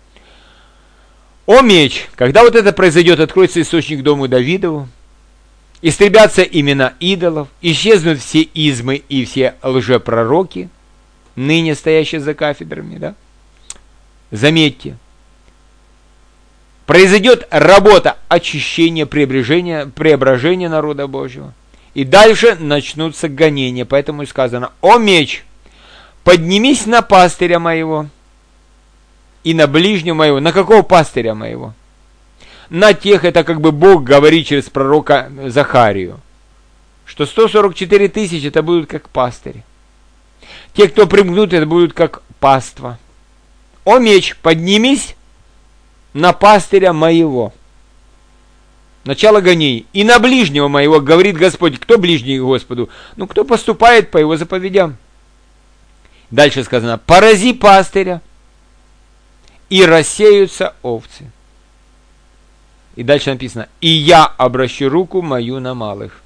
О меч! Когда вот это произойдет, откроется источник дому Давидову, истребятся имена идолов, исчезнут все измы и все лжепророки, ныне стоящие за кафедрами, да? Заметьте, произойдет работа очищения, преображения народа Божьего. И дальше начнутся гонения. Поэтому и сказано: «О меч, поднимись на пастыря моего и на ближнего моего». На какого пастыря моего? На тех, это как бы Бог говорит через пророка Захарию, что 144 тысячи это будут как пастыри. Те, кто примгнут, это будут как паства. О меч, поднимись на пастыря моего. Начало гонений. И на ближнего моего, говорит Господь. Кто ближний Господу? Ну, кто поступает по его заповедям. Дальше сказано: порази пастыря, и рассеются овцы. И дальше написано: и я обращу руку мою на малых.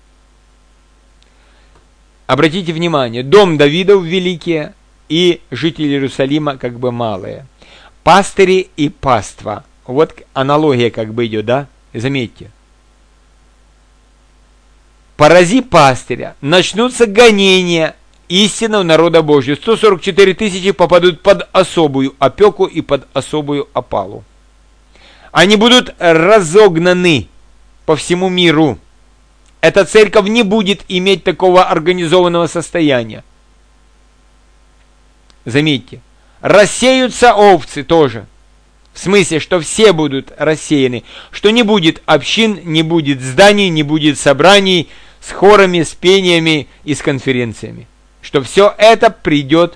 Обратите внимание, дом Давидов великие и жители Иерусалима как бы малые. Пастыри и паства. Вот аналогия как бы идет, да? Заметьте. Порази пастыря, начнутся гонения истинного народа Божьего. 144 тысячи попадут под особую опеку и под особую опалу. Они будут разогнаны по всему миру. Эта церковь не будет иметь такого организованного состояния. Заметьте, рассеются овцы тоже. В смысле, что все будут рассеяны, что не будет общин, не будет зданий, не будет собраний с хорами, с пениями и с конференциями. Что все это придет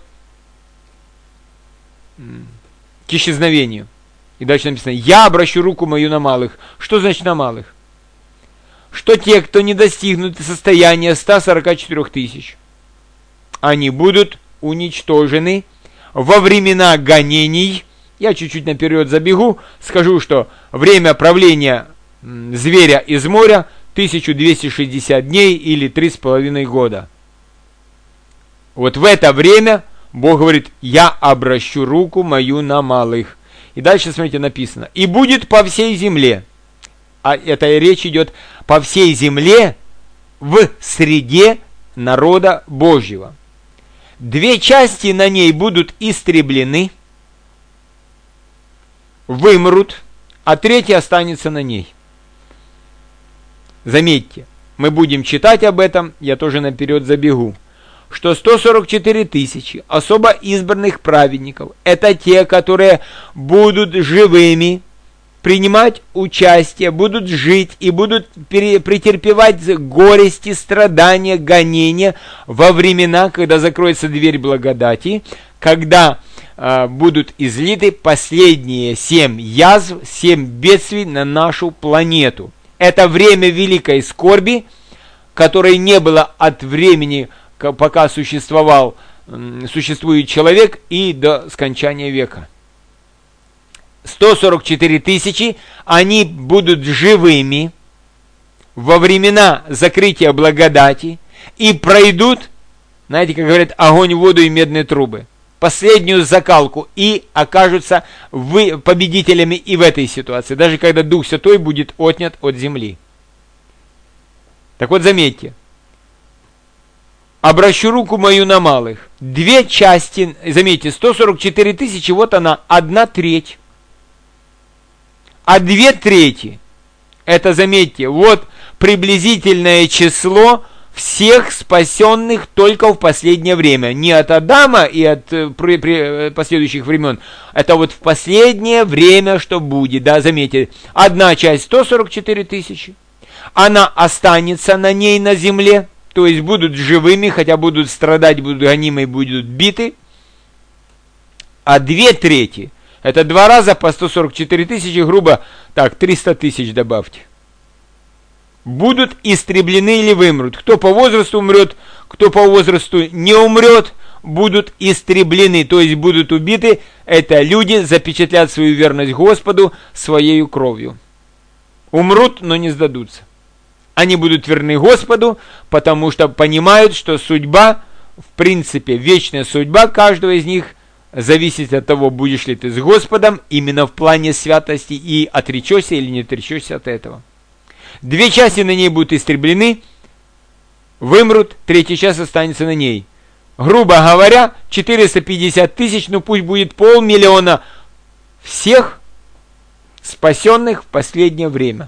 к исчезновению. И дальше написано: я обращу руку мою на малых. Что значит на малых? Что те, кто не достигнут состояния 144 тысяч, они будут уничтожены во времена гонений. Я чуть-чуть наперед забегу, скажу, что время правления зверя из моря 1260 дней или 3,5 года. Вот в это время Бог говорит: я обращу руку мою на малых. И дальше, смотрите, написано: и будет по всей земле. А это речь идет по всей земле в среде народа Божьего. 2 части на ней будут истреблены, вымрут, а 3 останется на ней. Заметьте, мы будем читать об этом, я тоже наперед забегу, что 144 тысячи особо избранных праведников – это те, которые будут живыми, принимать участие, будут жить и будут претерпевать горести, страдания, гонения во времена, когда закроется дверь благодати, когда будут излиты последние 7 язв, 7 бедствий на нашу планету. Это время великой скорби, которой не было от времени, пока существует человек, и до скончания века. 144 тысячи, они будут живыми во времена закрытия благодати и пройдут, знаете, как говорят, огонь, воду и медные трубы, последнюю закалку, и окажутся победителями и в этой ситуации, даже когда Дух Святой будет отнят от земли. Так вот, заметьте, обращу руку мою на малых. 2 части, заметьте, 144 тысячи, вот она, 1/3. А 2/3, это, заметьте, вот приблизительное число всех спасенных только в последнее время. Не от Адама и от последующих времен. Это вот в последнее время, что будет. Да, заметьте, 1 часть 144 тысячи. Она останется на ней на земле. То есть будут живыми, хотя будут страдать, будут гонимы, будут биты. А 2/3. Это 2 раза по 144 тысячи, грубо, так, 300 тысяч добавьте. Будут истреблены или вымрут. Кто по возрасту умрет, кто по возрасту не умрет, будут истреблены, то есть будут убиты. Это люди запечатлят свою верность Господу своей кровью. Умрут, но не сдадутся. Они будут верны Господу, потому что понимают, что судьба, в принципе, вечная судьба каждого из них зависит от того, будешь ли ты с Господом именно в плане святости и отречешься или не отречешься от этого. Две части на ней будут истреблены, вымрут, третья часть останется на ней. Грубо говоря, 450 тысяч, ну пусть будет 500 000 всех спасенных в последнее время.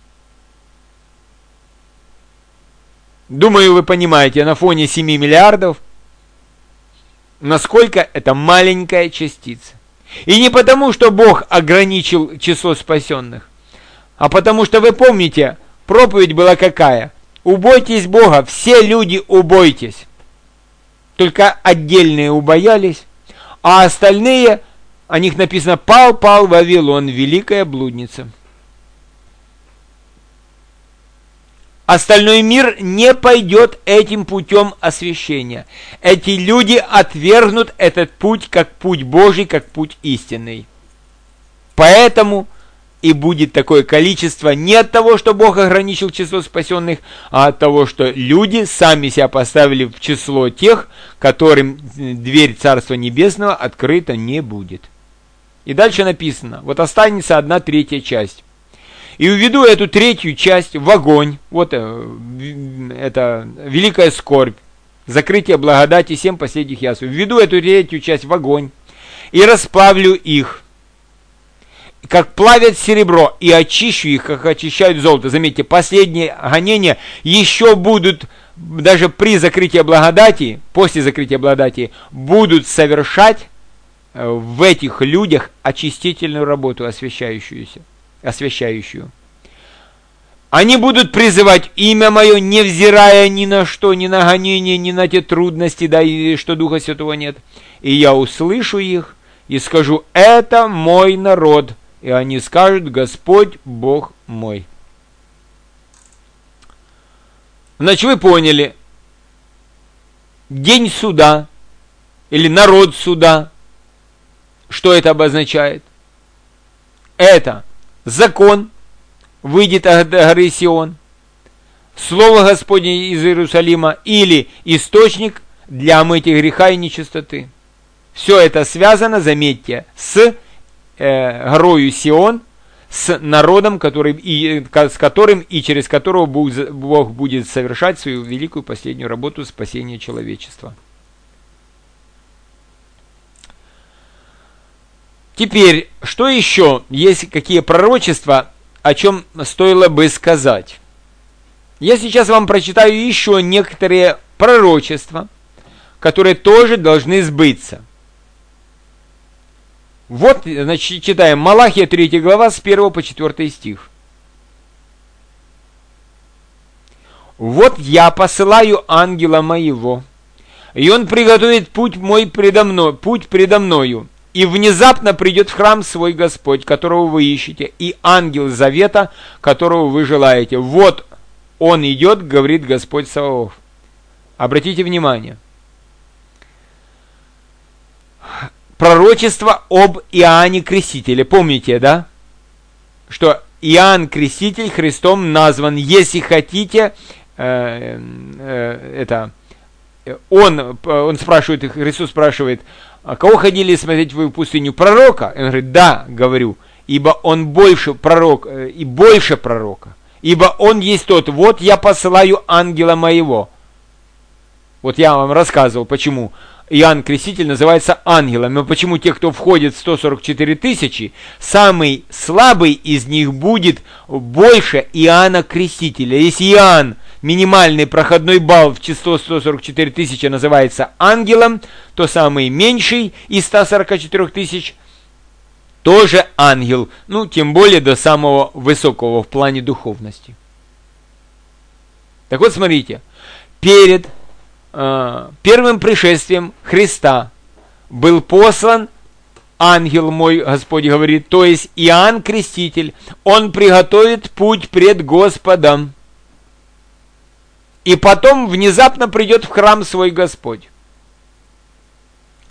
Думаю, вы понимаете, на фоне 7 миллиардов, насколько это маленькая частица. И не потому, что Бог ограничил число спасенных, а потому что, вы помните, проповедь была какая? Убойтесь Бога, все люди убойтесь. Только отдельные убоялись, а остальные, о них написано, пал Вавилон, великая блудница. Остальной мир не пойдет этим путем освящения. Эти люди отвергнут этот путь как путь Божий, как путь истинный. Поэтому и будет такое количество не от того, что Бог ограничил число спасенных, а от того, что люди сами себя поставили в число тех, которым дверь Царства Небесного открыта не будет. И дальше написано, вот останется 1/3 часть. И уведу эту третью часть в огонь, вот это великая скорбь, закрытие благодати 7 последних ясов. Введу эту третью часть в огонь и расплавлю их, как плавят серебро, и очищу их, как очищают золото. Заметьте, последние гонения еще будут, даже при закрытии благодати, после закрытия благодати, будут совершать в этих людях очистительную работу, освящающую. Они будут призывать имя мое, невзирая ни на что, ни на гонения, ни на те трудности, да и что Духа Святого нет. И я услышу их и скажу, это мой народ. И они скажут, Господь Бог мой. Значит, вы поняли, день суда или народ суда, что это обозначает? Это закон выйдет от горы Сион, Слово Господне из Иерусалима или источник для омытия греха и нечистоты. Все это связано, заметьте, с горою Сион, с народом, с которым и через которого Бог будет совершать свою великую последнюю работу спасения человечества. Теперь, что еще? Есть какие пророчества, о чем стоило бы сказать? Я сейчас вам прочитаю еще некоторые пророчества, которые тоже должны сбыться. Вот, значит, читаем Малахия 3 глава с 1 по 4 стих. «Вот я посылаю ангела моего, и он приготовит путь предо мною, и внезапно придет в храм свой Господь, которого вы ищете, и ангел завета, которого вы желаете. Вот он идет, говорит Господь Саваоф». Обратите внимание. Пророчество об Иоанне Крестителе. Помните, да? Что Иоанн Креститель Христом назван, если хотите, он спрашивает, Христос спрашивает, а кого ходили смотреть вы в пустыню? Пророка? Он говорит, да, говорю, ибо он больше пророк и больше пророка, ибо он есть тот, вот я посылаю ангела моего. Вот я вам рассказывал, почему Иоанн Креститель называется ангелом, но почему те, кто входит в 144 тысячи, самый слабый из них будет больше Иоанна Крестителя. Если Иоанн, минимальный проходной балл в число 144 тысячи, называется ангелом, то самый меньший из 144 тысяч тоже ангел, ну, тем более до самого высокого в плане духовности. Так вот, смотрите, перед первым пришествием Христа был послан ангел мой, Господь говорит, то есть Иоанн Креститель, он приготовит путь пред Господом. И потом внезапно придет в храм свой Господь.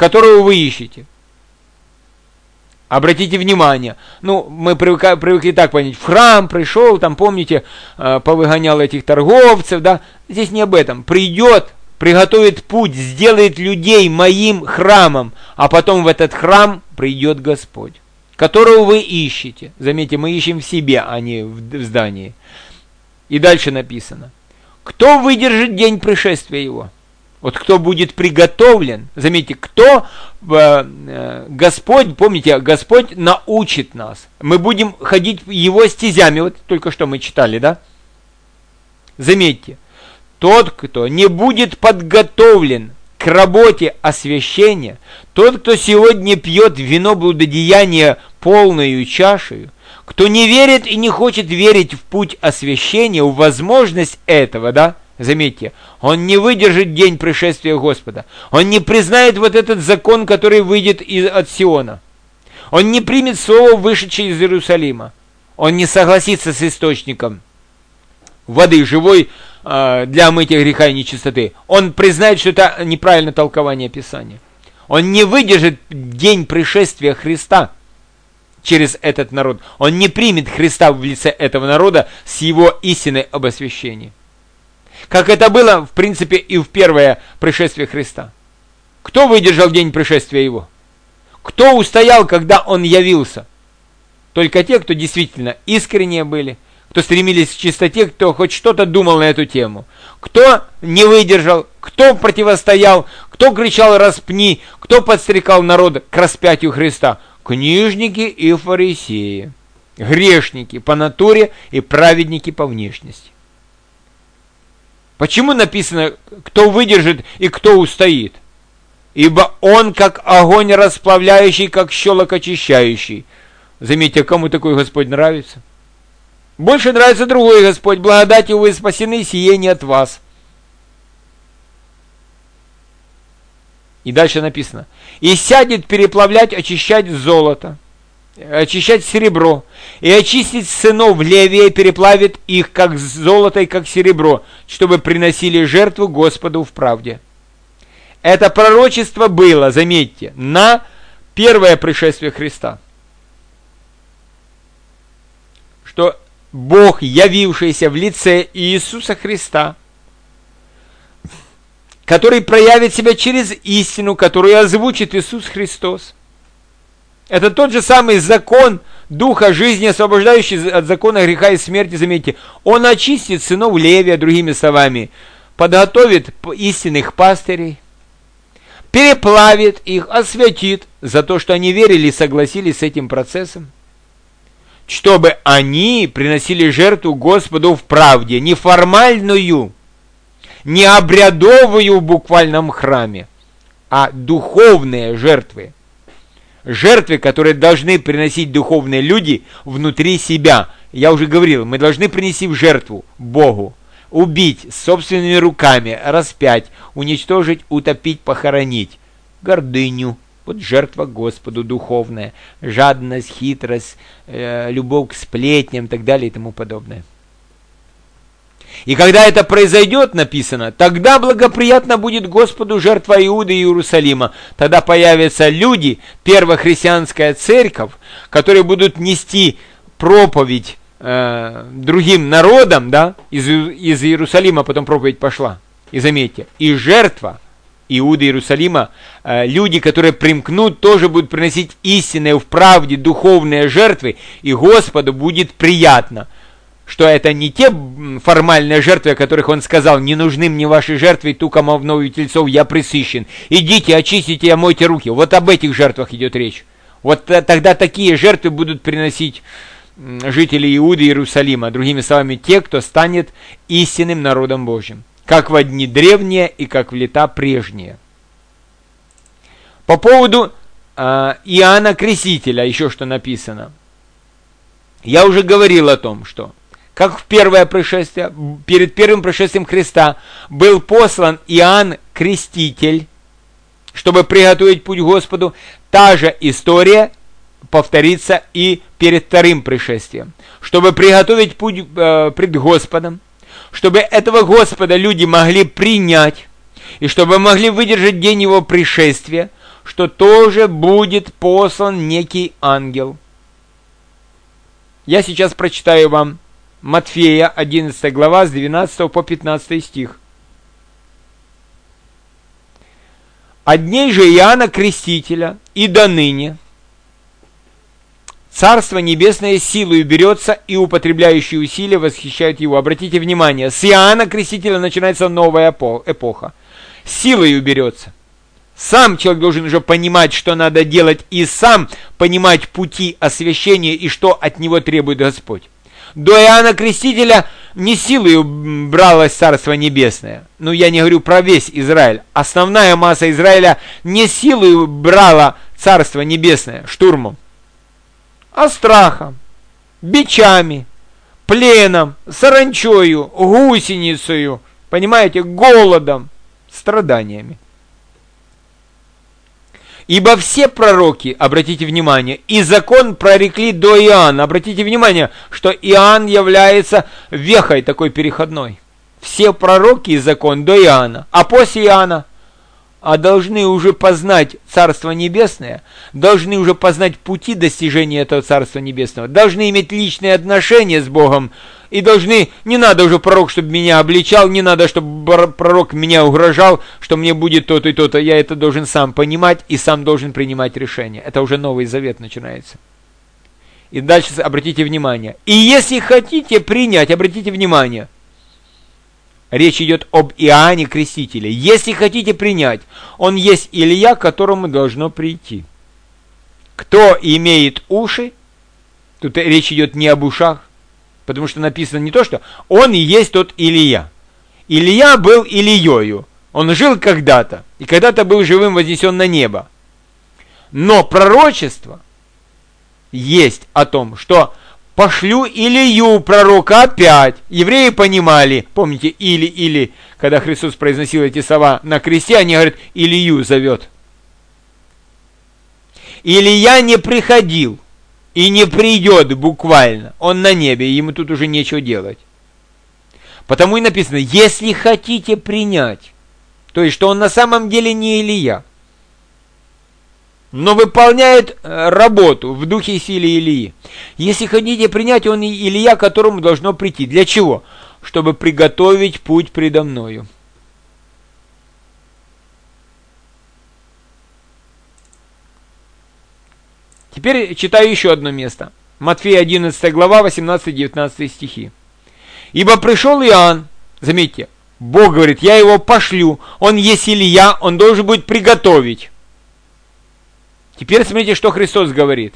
которого вы ищете. Обратите внимание, мы привыкли так понять, в храм пришел, там, помните, повыгонял этих торговцев, да, здесь не об этом. Придет, приготовит путь, сделает людей моим храмом, а потом в этот храм придет Господь, которого вы ищете. Заметьте, мы ищем в себе, а не в здании. И дальше написано, кто выдержит день пришествия его? Вот кто будет приготовлен, заметьте, кто, Господь, помните, Господь научит нас. Мы будем ходить его стезями, вот только что мы читали, да? Заметьте, тот, кто не будет подготовлен к работе освящения, тот, кто сегодня пьет вино блудодеяния полную чашею, кто не верит и не хочет верить в путь освящения, в возможность этого, да? Заметьте, он не выдержит день пришествия Господа. Он не признает вот этот закон, который выйдет от Сиона. Он не примет слово, вышедшее из Иерусалима. Он не согласится с источником воды живой для мытья греха и нечистоты. Он признает, что это неправильное толкование Писания. Он не выдержит день пришествия Христа через этот народ. Он не примет Христа в лице этого народа с его истиной об освящении. Как это было, в принципе, и в первое пришествие Христа. Кто выдержал день пришествия его? Кто устоял, когда он явился? Только те, кто действительно искренние были, кто стремились к чистоте, кто хоть что-то думал на эту тему. Кто не выдержал, кто противостоял, кто кричал «распни», кто подстрекал народ к распятию Христа? Книжники и фарисеи, грешники по натуре и праведники по внешности. Почему написано, кто выдержит и кто устоит? Ибо он, как огонь расплавляющий, как щелок очищающий. Заметьте, кому такой Господь нравится? Больше нравится другой Господь. Благодатью вы спасены, сие не от вас. И дальше написано. И сядет переплавлять, очищать золото, очищать серебро, и очистить сынов Левия, переплавит их, как золото и как серебро, чтобы приносили жертву Господу в правде. Это пророчество было, заметьте, на первое пришествие Христа. Что Бог, явившийся в лице Иисуса Христа, который проявит себя через истину, которую озвучит Иисус Христос. Это тот же самый закон Духа жизни, освобождающий от закона греха и смерти, заметьте. Он очистит сынов Левия, другими словами, подготовит истинных пастырей, переплавит их, освятит за то, что они верили и согласились с этим процессом, чтобы они приносили жертву Господу в правде, не формальную, не обрядовую в буквальном храме, а духовные жертвы. Жертвы, которые должны приносить духовные люди внутри себя. Я уже говорил, мы должны принести в жертву Богу, убить собственными руками, распять, уничтожить, утопить, похоронить гордыню. Вот жертва Господу духовная, жадность, хитрость, любовь к сплетням и так далее и тому подобное. И когда это произойдет, написано, тогда благоприятно будет Господу жертва Иуды и Иерусалима. Тогда появятся люди, первохристианская церковь, которые будут нести проповедь другим народам, да, из Иерусалима потом проповедь пошла. И заметьте, и жертва Иуды и Иерусалима, люди, которые примкнут, тоже будут приносить истинные в правде духовные жертвы, и Господу будет приятно. Что это не те формальные жертвы, о которых он сказал, не нужны мне ваши жертвы, туком овнов и тельцов, я пресыщен. Идите, очистите и омойте руки. Вот об этих жертвах идет речь. Вот тогда такие жертвы будут приносить жители Иуды и Иерусалима. Другими словами, те, кто станет истинным народом Божьим. Как в дни древние и как в лета прежние. По поводу Иоанна Крестителя, еще что написано. Я уже говорил о том, что как в первое пришествие, перед первым пришествием Христа был послан Иоанн Креститель, чтобы приготовить путь Господу, та же история повторится и перед вторым пришествием. Чтобы приготовить путь пред Господом, чтобы этого Господа люди могли принять, и чтобы могли выдержать день его пришествия, что тоже будет послан некий ангел. Я сейчас прочитаю вам Матфея, 11 глава, с 12 по 15 стих. «От дней же Иоанна Крестителя и до ныне Царство Небесное силою берется, и употребляющие усилия восхищают его». Обратите внимание, с Иоанна Крестителя начинается новая эпоха. Силою берется. Сам человек должен уже понимать, что надо делать, и сам понимать пути освящения и что от него требует Господь. До Иоанна Крестителя не силою бралось Царство Небесное. Ну, я не говорю про весь Израиль. Основная масса Израиля не силою брала Царство Небесное штурмом, а страхом, бичами, пленом, саранчою, гусеницею, понимаете, голодом, страданиями. Ибо все пророки, обратите внимание, и закон прорекли до Иоанна. Обратите внимание, что Иоанн является вехой такой переходной. Все пророки и закон до Иоанна, а после Иоанна должны уже познать Царство Небесное, должны уже познать пути достижения этого Царства Небесного, должны иметь личные отношения с Богом, и должны, не надо уже пророк, чтобы меня обличал, не надо, чтобы пророк меня угрожал, что мне будет то-то и то-то, я это должен сам понимать и сам должен принимать решения. Это уже Новый Завет начинается. И дальше обратите внимание. И если хотите принять, обратите внимание, речь идет об Иоанне Крестителе. Если хотите принять, он есть Илья, к которому должно прийти. Кто имеет уши, тут речь идет не об ушах, потому что написано не то, что он и есть тот Илья. Илья был Ильёю. Он жил когда-то, и когда-то был живым вознесен на небо. Но пророчество есть о том, что пошлю Илью, пророка, опять. Евреи понимали, помните, или, когда Христос произносил эти слова на кресте, они говорят, Илью зовет. Илья не приходил и не придет буквально. Он на небе, ему тут уже нечего делать. Потому и написано, если хотите принять, то есть, что он на самом деле не Илья, но выполняет работу в духе и силе Илии. Если хотите принять, он и Илья, к которому должно прийти. Для чего? Чтобы приготовить путь предо мною. Теперь читаю еще одно место. Матфея 11 глава, 18-19 стихи. «Ибо пришел Иоанн», заметьте, Бог говорит, я его пошлю, он есть Илья, он должен будет приготовить. Теперь смотрите, что Христос говорит.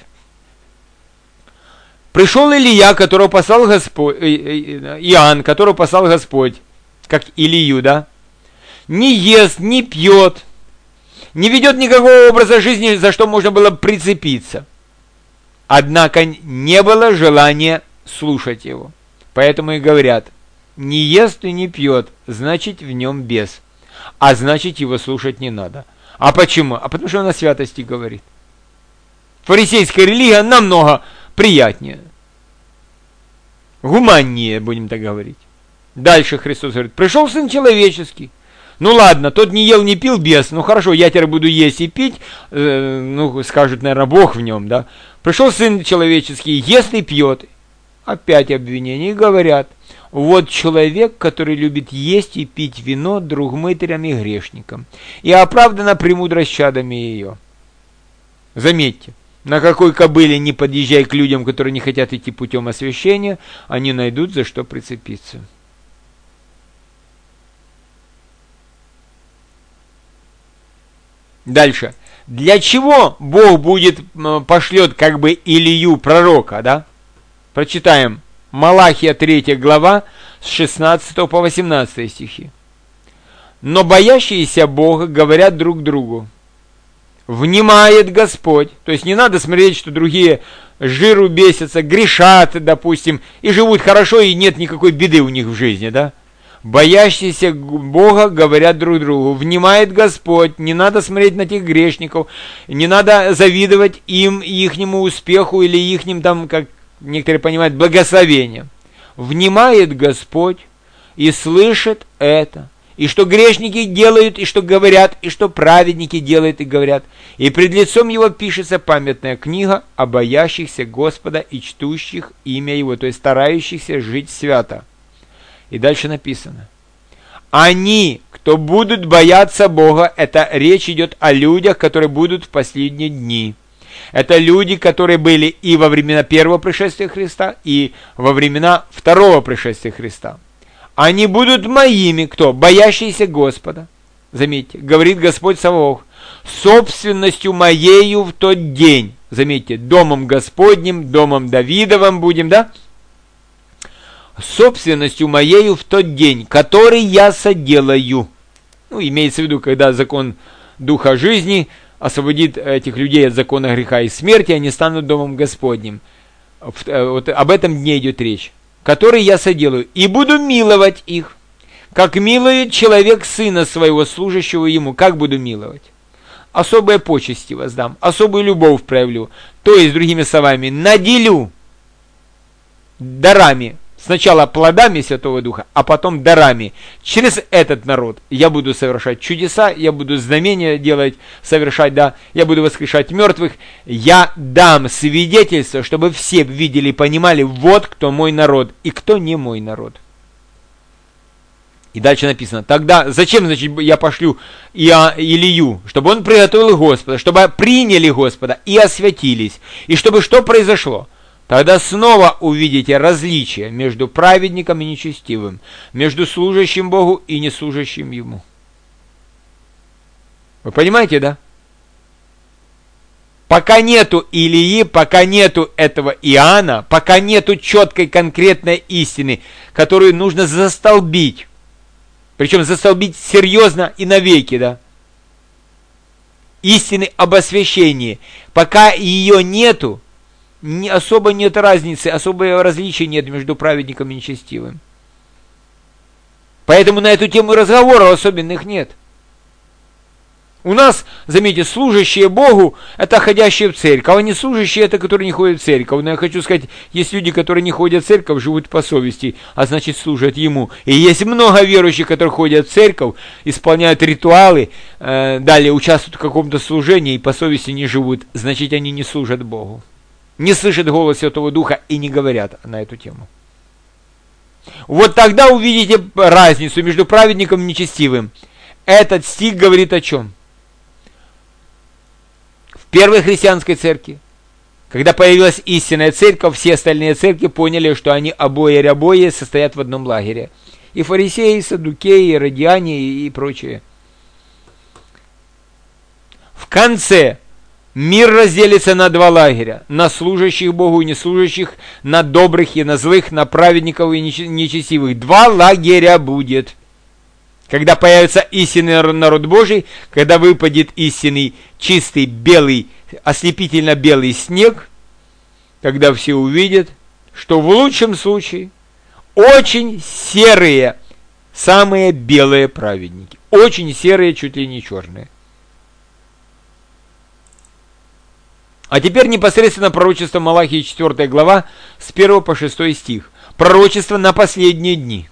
Пришел Илья, которого послал Господь, Иоанн, которого послал Господь, как Илью, да? Не ест, не пьет, не ведет никакого образа жизни, за что можно было прицепиться. Однако не было желания слушать его. Поэтому и говорят, не ест и не пьет, значит в нем бес. А значит его слушать не надо. А почему? А потому что он о святости говорит. Фарисейская религия намного приятнее. Гуманнее, будем так говорить. Дальше Христос говорит, пришел Сын Человеческий. Ну ладно, тот не ел, не пил, бес. Ну хорошо, я теперь буду есть и пить. Ну, скажут, наверное, Бог в нем, да. Пришел Сын Человеческий, ест и пьет. Опять обвинения. И говорят, вот человек, который любит есть и пить вино друг мытарям и грешникам. И оправдана премудрость чадами ее. Заметьте, на какой кобыле не подъезжай к людям, которые не хотят идти путем освящения, они найдут за что прицепиться. Дальше. Для чего Бог пошлет как бы Илью, пророка, да? Прочитаем. Малахия 3 глава с 16 по 18 стихи. Но боящиеся Бога говорят друг другу, внимает Господь. То есть не надо смотреть, что другие жиру бесятся, грешат, допустим, и живут хорошо, и нет никакой беды у них в жизни, да? Боящиеся Бога говорят друг другу, внимает Господь, не надо смотреть на тех грешников, не надо завидовать им, ихнему успеху или ихним там, как некоторые понимают, благословением. Внимает Господь и слышит это, и что грешники делают, и что говорят, и что праведники делают и говорят. И пред лицом его пишется памятная книга о боящихся Господа и чтущих имя его, то есть старающихся жить свято. И дальше написано: они, кто будут бояться Бога, это речь идет о людях, которые будут в последние дни. Это люди, которые были и во времена первого пришествия Христа, и во времена второго пришествия Христа. Они будут моими, кто? Боящиеся Господа. Заметьте, говорит Господь Саваоф, собственностью моею в тот день. Заметьте, домом Господним, домом Давидовым будем, да? Собственностью моею в тот день, который я соделаю. Ну, имеется в виду, когда закон Духа жизни освободит этих людей от закона греха и смерти, они станут домом Господним. Вот об этом дне идет речь. Который я соделаю, и буду миловать их, как милует человек сына своего, служащего ему. Как буду миловать? Особые почести воздам, особую любовь проявлю. То есть, другими словами, наделю дарами. Сначала плодами Святого Духа, а потом дарами. Через этот народ я буду совершать чудеса, я буду знамения делать, совершать, да, я буду воскрешать мертвых. Я дам свидетельство, чтобы все видели и понимали, вот кто мой народ и кто не мой народ. И дальше написано: тогда зачем, значит, я пошлю Илию? Чтобы он приготовил Господа, чтобы приняли Господа и освятились. И чтобы что произошло? Тогда снова увидите различие между праведником и нечестивым, между служащим Богу и неслужащим Ему. Вы понимаете, да? Пока нету Илии, пока нету этого Иоанна, пока нету четкой конкретной истины, которую нужно застолбить, причем застолбить серьезно и навеки, да? Истины об освящении. Пока ее нету, особо нет разницы, особого различия нет между праведником и нечестивым. Поэтому на эту тему разговоров особенных нет. У нас, заметьте, служащие Богу – это ходящие в церковь, а не служащие – это которые не ходят в церковь. Но я хочу сказать, есть люди, которые не ходят в церковь, живут по совести, а значит служат Ему. И есть много верующих, которые ходят в церковь, исполняют ритуалы, далее участвуют в каком-то служении и по совести не живут, значит они не служат Богу. Не слышат голос Святого Духа и не говорят на эту тему. Вот тогда увидите разницу между праведником и нечестивым. Этот стих говорит о чем? В первой христианской церкви, когда появилась истинная церковь, все остальные церкви поняли, что они обои состоят в одном лагере. И фарисеи, и саддукеи, и радиане, и прочее. В конце мир разделится на два лагеря: на служащих Богу и неслужащих, на добрых и на злых, на праведников и нечестивых. Два лагеря будет. Когда появится истинный народ Божий, когда выпадет истинный, чистый, белый, ослепительно белый снег, тогда все увидят, что в лучшем случае очень серые, самые белые праведники. Очень серые, чуть ли не черные. А теперь непосредственно пророчество Малахии 4 глава с 1 по 6 стих. Пророчество на последние дни.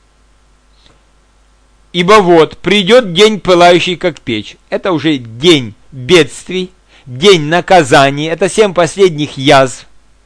«Ибо вот придет день, пылающий как печь». Это уже день бедствий, день наказаний, это 7 последних язв.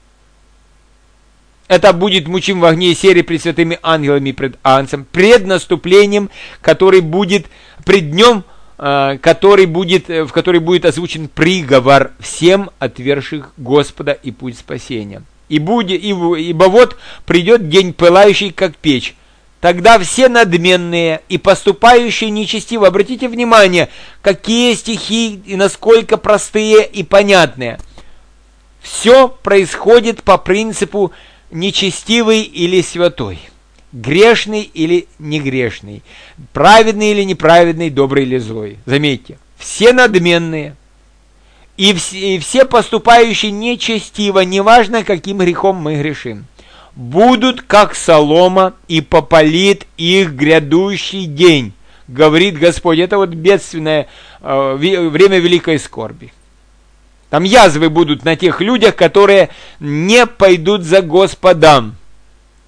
Это будет мучим в огне и сере пред святыми ангелами пред Агнцем, пред наступлением, который будет пред днем, в который будет озвучен приговор всем отвергших Господа и путь спасения. Ибо вот придет день, пылающий как печь. Тогда все надменные и поступающие нечестиво, обратите внимание, какие стихи и насколько простые и понятные. Все происходит по принципу нечестивый или святой, грешный или негрешный, праведный или неправедный, добрый или злой. Заметьте, все надменные и все поступающие нечестиво, неважно каким грехом мы грешим, будут как солома, и попалит их грядущий день, говорит Господь. Это вот бедственное время великой скорби. Там язвы будут на тех людях, которые не пойдут за Господом.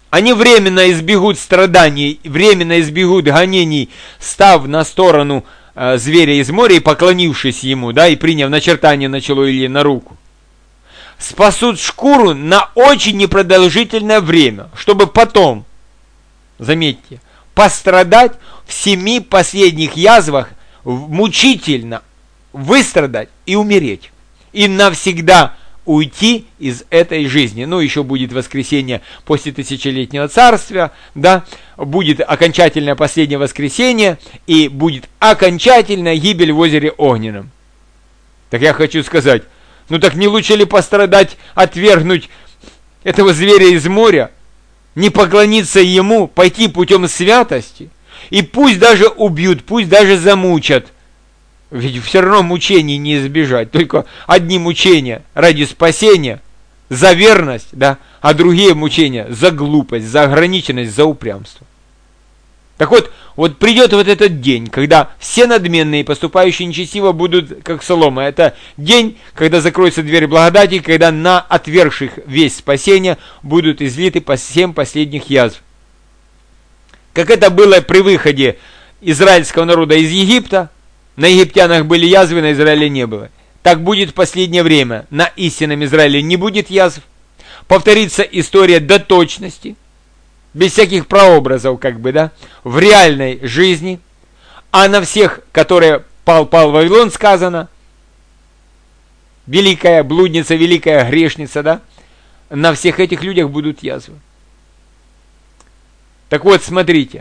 Они временно избегут страданий, временно избегут гонений, став на сторону зверя из моря и поклонившись ему, да, и приняв начертание на чело или на руку. Спасут шкуру на очень непродолжительное время, чтобы потом, заметьте, пострадать в 7 последних язвах, мучительно выстрадать и умереть. И навсегда уйти из этой жизни. Ну, еще будет воскресенье после тысячелетнего царствия, да, будет окончательное последнее воскресенье, и будет окончательная гибель в озере Огненном. Так я хочу сказать, ну так не лучше ли пострадать, отвергнуть этого зверя из моря, не поклониться ему, пойти путем святости, и пусть даже убьют, пусть даже замучат, ведь все равно мучений не избежать, только одни мучения ради спасения, за верность, да, а другие мучения за глупость, за ограниченность, за упрямство. Так вот придет вот этот день, когда все надменные, поступающие нечестиво, будут как солома. Это день, когда закроется дверь благодати, когда на отвергших весть спасения будут излиты по 7 последних язв. Как это было при выходе израильского народа из Египта, на египтянах были язвы, на Израиле не было. Так будет в последнее время. На истинном Израиле не будет язв. Повторится история до точности, без всяких прообразов, как бы, да, в реальной жизни. А на всех, которые пал Вавилон, сказано, великая блудница, великая грешница, да, на всех этих людях будут язвы. Так вот, смотрите.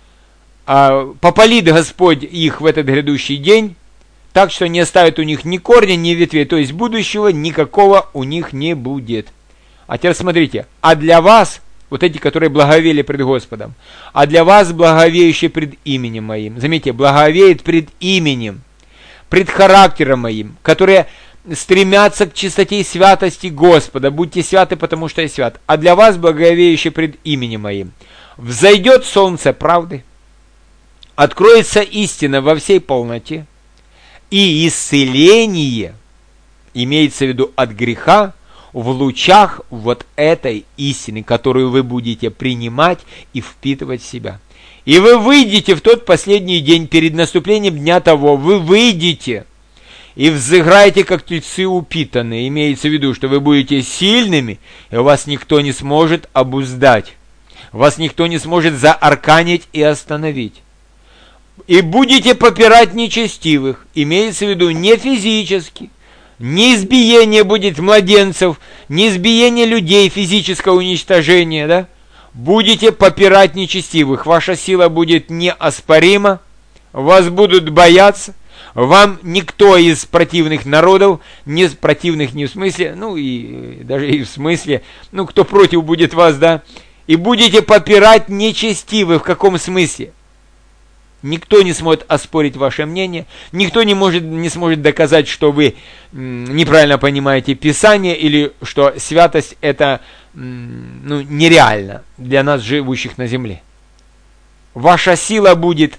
Попалит Господь их в этот грядущий день, так что не оставит у них ни корня, ни ветвей, то есть будущего никакого у них не будет. А теперь смотрите, а для вас, вот эти, которые благовели пред Господом, а для вас благовеющие пред именем моим, заметьте, благовеет пред именем, пред характером моим, которые стремятся к чистоте и святости Господа, будьте святы, потому что я свят, а для вас благовеющие пред именем моим, взойдет солнце правды, откроется истина во всей полноте, и исцеление, имеется в виду от греха, в лучах вот этой истины, которую вы будете принимать и впитывать в себя. И вы выйдете в тот последний день, перед наступлением дня того, вы выйдете и взыграете, как тельцы упитанные. Имеется в виду, что вы будете сильными, и вас никто не сможет обуздать. Вас никто не сможет заарканить и остановить. И будете попирать нечестивых, имеется в виду не физически, не избиение будет младенцев, не избиение людей, физическое уничтожение, да? Будете попирать нечестивых, ваша сила будет неоспорима, вас будут бояться, вам никто из противных народов, не противных не в смысле, ну и даже и в смысле, ну кто против будет вас, да? И будете попирать нечестивых, в каком смысле? Никто не сможет оспорить ваше мнение, никто не сможет доказать, что вы неправильно понимаете Писание, или что святость это нереально для нас, живущих на земле. Ваша сила будет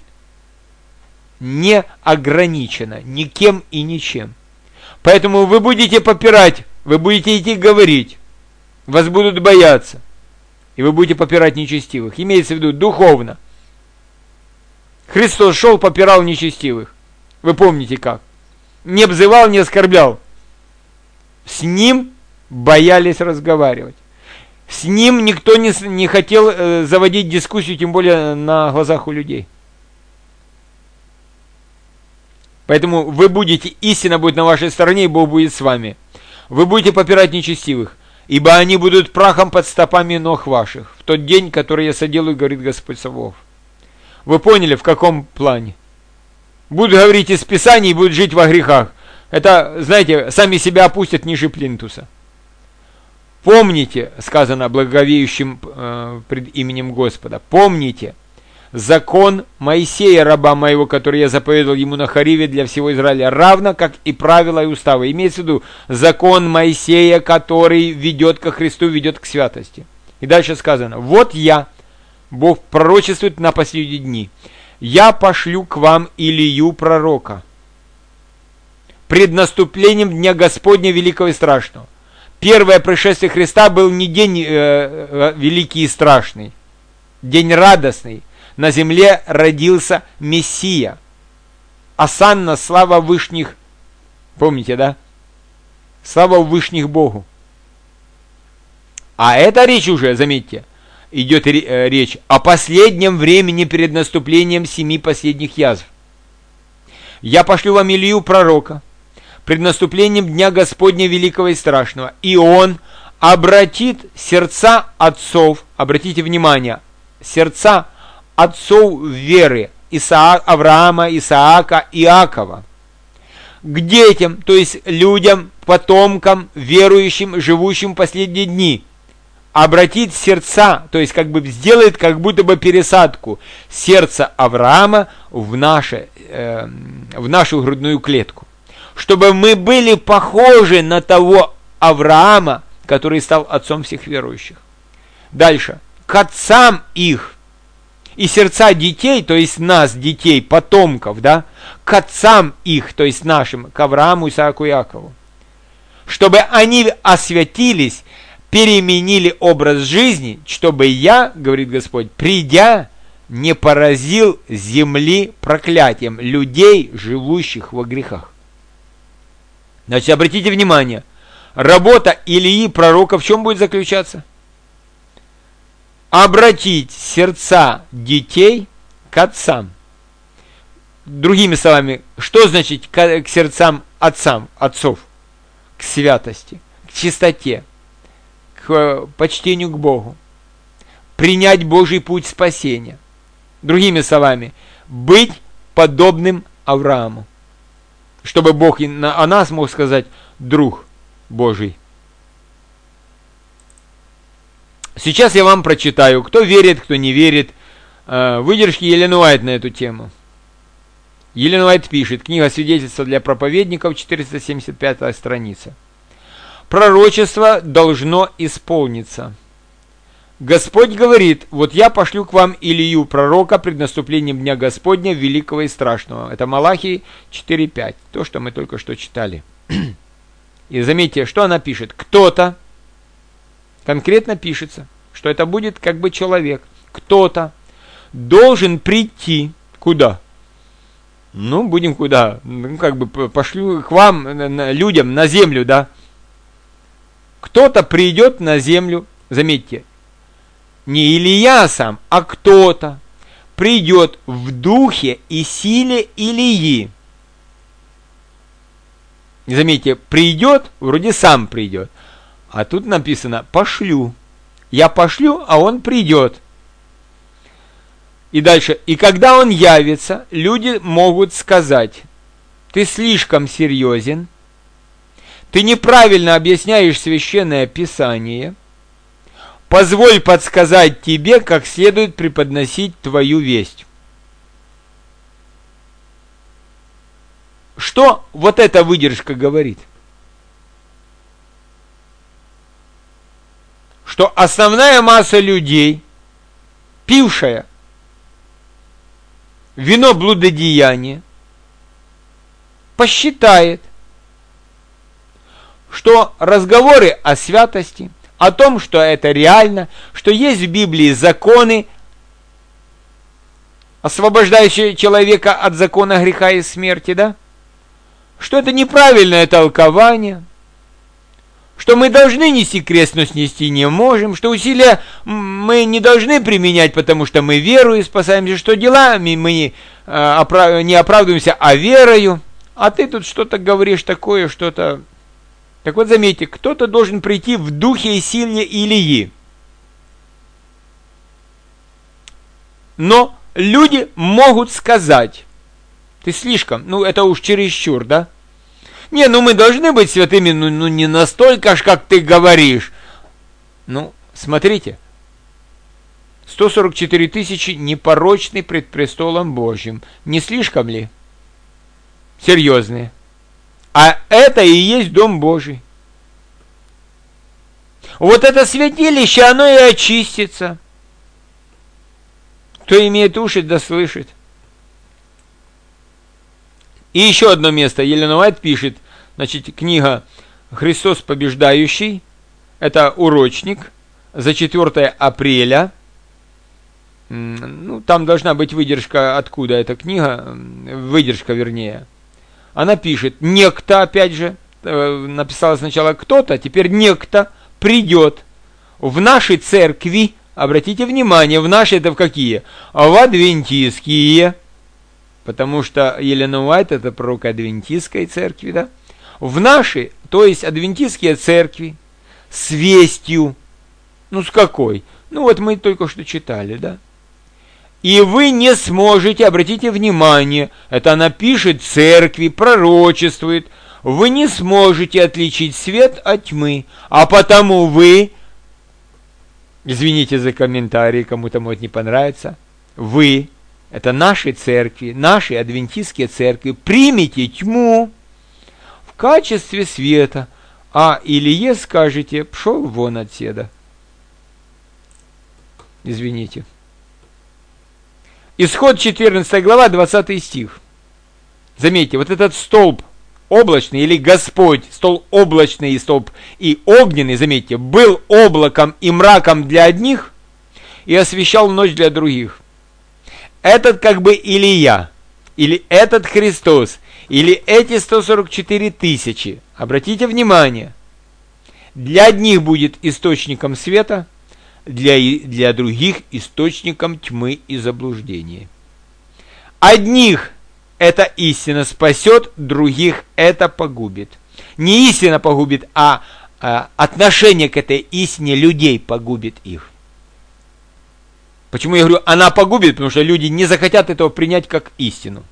не ограничена никем и ничем. Поэтому вы будете попирать, вы будете идти говорить, вас будут бояться, и вы будете попирать нечестивых. Имеется в виду духовно. Христос шел, попирал нечестивых. Вы помните как? Не обзывал, не оскорблял. С ним боялись разговаривать. С ним никто не хотел заводить дискуссию, тем более на глазах у людей. Поэтому вы будете, истина будет на вашей стороне, и Бог будет с вами. Вы будете попирать нечестивых, ибо они будут прахом под стопами ног ваших в тот день, который я соделаю, говорит Господь Саваоф. Вы поняли, в каком плане? Будут говорить из Писаний и будут жить во грехах. Это, знаете, сами себя опустят ниже плинтуса. Помните, сказано благовеющим пред именем Господа, помните закон Моисея, раба моего, который я заповедал ему на Хариве для всего Израиля, равно как и правила и уставы. Имеется в виду закон Моисея, который ведет ко Христу, ведет к святости. И дальше сказано, вот я, Бог пророчествует на последние дни, я пошлю к вам Илию пророка пред наступлением дня Господня великого и страшного. первое пришествие Христа был не день великий и страшный, день радостный. На земле родился Мессия. Осанна, слава вышних, помните, да? Слава вышних Богу. А эта речь уже, заметьте, идет речь о последнем времени перед наступлением 7 последних язв. «Я пошлю вам Илью пророка пред наступлением Дня Господня Великого и Страшного, и он обратит сердца отцов», обратите внимание, сердца отцов веры, Авраама, Исаака, Иакова, к детям, то есть людям, потомкам, верующим, живущим в последние дни, обратит сердца, то есть как бы сделает как будто бы пересадку сердца Авраама в нашу грудную клетку, чтобы мы были похожи на того Авраама, который стал отцом всех верующих. Дальше. К отцам их и сердца детей, то есть нас, детей, потомков, да, к отцам их, то есть нашим, к Аврааму, Исааку и Иакову, чтобы они освятились, переменили образ жизни, чтобы я, говорит Господь, придя, не поразил земли проклятием людей, живущих во грехах. Значит, обратите внимание, работа Илии, пророка, в чем будет заключаться? Обратить сердца детей к отцам. Другими словами, что значит к сердцам отцов? К святости, к чистоте, к почтению к Богу, принять Божий путь спасения. Другими словами, быть подобным Аврааму, чтобы Бог о нас мог сказать друг Божий. Сейчас я вам прочитаю, кто верит, кто не верит, выдержки Елен Уайт на эту тему. Елен Уайт пишет, книга «Свидетельства для проповедников», 475 страница. Пророчество должно исполниться. Господь говорит, вот я пошлю к вам Илью, пророка, пред наступлением Дня Господня, Великого и Страшного. Это Малахии 4.5, то, что мы только что читали. И заметьте, что она пишет. Кто-то, конкретно пишется, что это будет как бы человек, кто-то должен прийти, куда? Ну, будем куда? Ну, как бы пошлю к вам, людям, на землю, да? Кто-то придет на землю, заметьте, не Илия сам, а кто-то придет в духе и силе Илии. Заметьте, придет, вроде сам придет, а тут написано «пошлю». Я пошлю, а он придет. И дальше, и когда он явится, люди могут сказать: ты слишком серьезен, ты неправильно объясняешь Священное Писание, позволь подсказать тебе, как следует преподносить твою весть. Что вот эта выдержка говорит? Что основная масса людей, пившая вино блудодеяния, посчитает, что разговоры о святости, о том, что это реально, что есть в Библии законы, освобождающие человека от закона греха и смерти, да? Что это неправильное толкование, что мы должны нести крест, но снести не можем, что усилия мы не должны применять, потому что мы верою спасаемся, что делами мы не оправдываемся, а верою. А ты тут что-то говоришь такое, что-то... Так вот, заметьте, кто-то должен прийти в духе и силе Илии. Но люди могут сказать: ты слишком, это уж чересчур, да? Не, мы должны быть святыми, не настолько ж, как ты говоришь. Смотрите, 144 тысячи непорочны пред престолом Божьим. Не слишком ли? Серьезные. А это и есть Дом Божий. Вот это святилище, оно и очистится. Кто имеет уши, да слышит. И еще одно место. Елен Уайт пишет, книга «Христос побеждающий», это урочник за 4 апреля. Ну, там должна быть выдержка, откуда эта книга, выдержка вернее. Она пишет, некто, опять же, написала сначала кто-то, теперь некто придет в нашей церкви, обратите внимание, в наши это в какие? В адвентистские, потому что Елена Уайт это пророк адвентистской церкви, да? В наши, то есть адвентистские церкви, с вестью, ну с какой? Ну вот мы только что читали, да? И вы не сможете, обратите внимание, это она пишет церкви, пророчествует, вы не сможете отличить свет от тьмы, а потому вы, извините за комментарий, кому-то может не понравится, вы, это наши церкви, наши адвентистские церкви, примите тьму в качестве света, а Илие скажете, пшел вон отседа. Извините. Исход 14 глава, 20 стих. Заметьте, вот этот столб облачный, или Господь, столб облачный и столб и огненный, заметьте, был облаком и мраком для одних и освещал ночь для других. Этот как бы Илия, или этот Христос, или эти 144 тысячи, обратите внимание, для одних будет источником света, для других источником тьмы и заблуждения. Одних эта истина спасет, других это погубит. Не истина погубит, а отношение к этой истине людей погубит их. Почему я говорю, она погубит? Потому что люди не захотят этого принять как истину.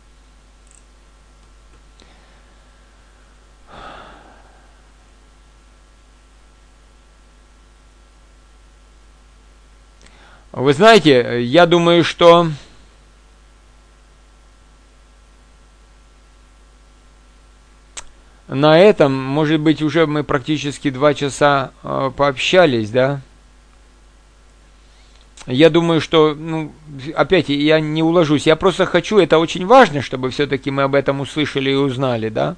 Вы знаете, я думаю, что на этом, может быть, уже мы практически 2 часа пообщались, да? Я думаю, что, ну, опять, я не уложусь. Я просто хочу, это очень важно, чтобы все-таки мы об этом услышали и узнали, да?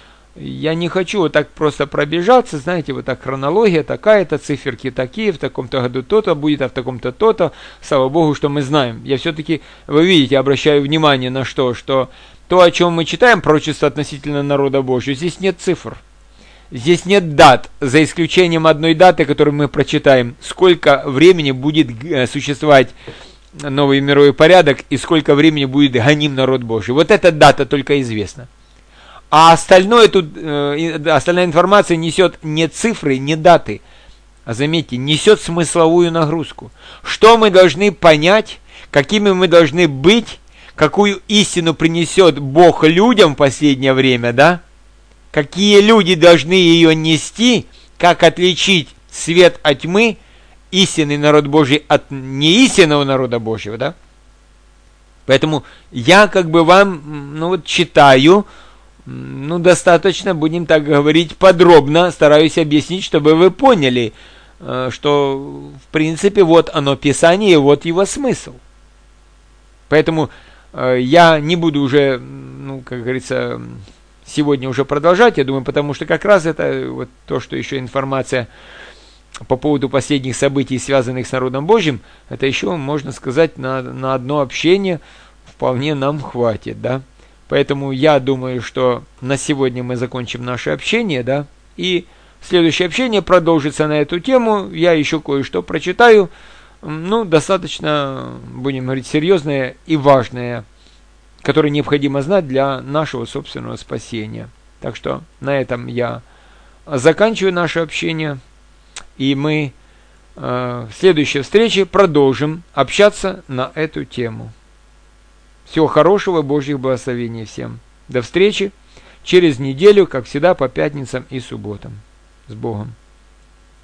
Я не хочу вот так просто пробежаться, знаете, вот так хронология такая-то, циферки такие, в таком-то году то-то будет, а в таком-то то-то. Слава Богу, что мы знаем. Я все-таки, вы видите, обращаю внимание на что то, о чем мы читаем, пророчество относительно народа Божьего, здесь нет цифр. Здесь нет дат, за исключением одной даты, которую мы прочитаем, сколько времени будет существовать новый мировой порядок и сколько времени будет гоним народ Божий. Вот эта дата только известна. А остальное тут, остальная информация несет не цифры, не даты, а заметьте, несет смысловую нагрузку. Что мы должны понять, какими мы должны быть, какую истину принесет Бог людям в последнее время, да? Какие люди должны ее нести, как отличить свет от тьмы, истинный народ Божий от неистинного народа Божьего, да? Поэтому я как бы вам, ну вот читаю, ну достаточно, будем так говорить, подробно, стараюсь объяснить, чтобы вы поняли, что в принципе вот оно Писание, вот его смысл. Поэтому я не буду уже, ну как говорится, сегодня уже продолжать, я думаю, потому что как раз это вот то, что еще информация по поводу последних событий, связанных с народом Божьим, это еще, можно сказать, на одно общение вполне нам хватит, да. Поэтому я думаю, что на сегодня мы закончим наше общение, да, и следующее общение продолжится на эту тему, я еще кое-что прочитаю, ну, достаточно, будем говорить, серьезное и важное, которое необходимо знать для нашего собственного спасения. Так что на этом я заканчиваю наше общение, и мы в следующей встрече продолжим общаться на эту тему. Всего хорошего, Божьих благословений всем. До встречи через неделю, как всегда, по пятницам и субботам. С Богом.